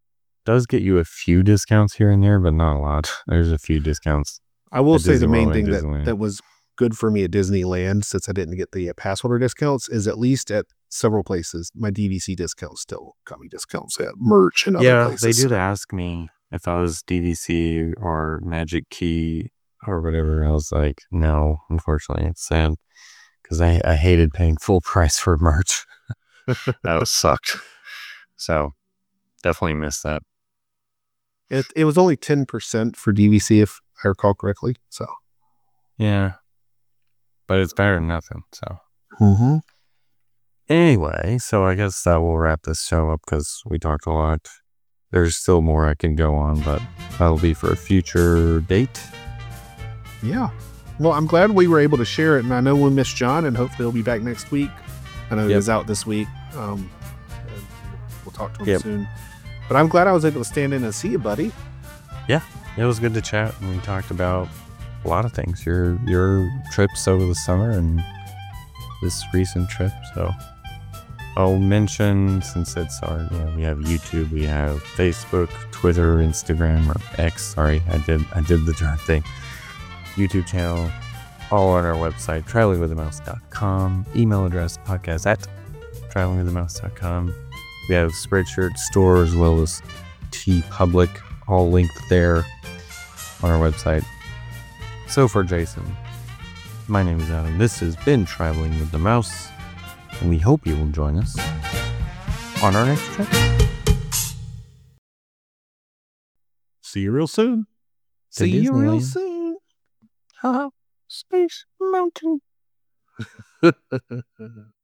does get you a few discounts here and there, but not a lot. There's a few discounts. I will At say Disney the main World and thing that, Disneyland. that was good for me at Disneyland, since I didn't get the uh, pass holder discounts, is at least at several places, my D V C discounts still got me discounts at merch and other Yeah, places. they did ask me if I was D V C or Magic Key or whatever. I was like, no, unfortunately, it's sad because I, I hated paying full price for merch. That was sucked. So definitely missed that. It, it was only ten percent for D V C, if I recall correctly. So, Yeah, but it's better than nothing. So mm-hmm. anyway, so I guess that will wrap this show up because we talked a lot. There's still more I can go on, but that'll be for a future date. Yeah. Well, I'm glad we were able to share it, and I know we missed John, and hopefully he'll be back next week. I know he Yep. was out this week. Um, and we'll talk to him Yep. soon. But I'm glad I was able to stand in and see you, buddy. It was good to chat, and we talked about a lot of things. Your your trips over the summer and this recent trip. So I'll mention, since it's our, you know, we have YouTube, we have Facebook, Twitter, Instagram, or X. Sorry, I did I did the darn thing. YouTube channel, all on our website, traveling with the mouse dot com. Email address, podcast at traveling with the mouse dot com. We have Spreadshirt store as well as TeePublic, all linked there on our website. So for Jason, my name is Adam. This has been Traveling with the Mouse, and we hope you will join us on our next trip. See you real soon. To See you real Disneyland. soon. Ha! Space Mountain.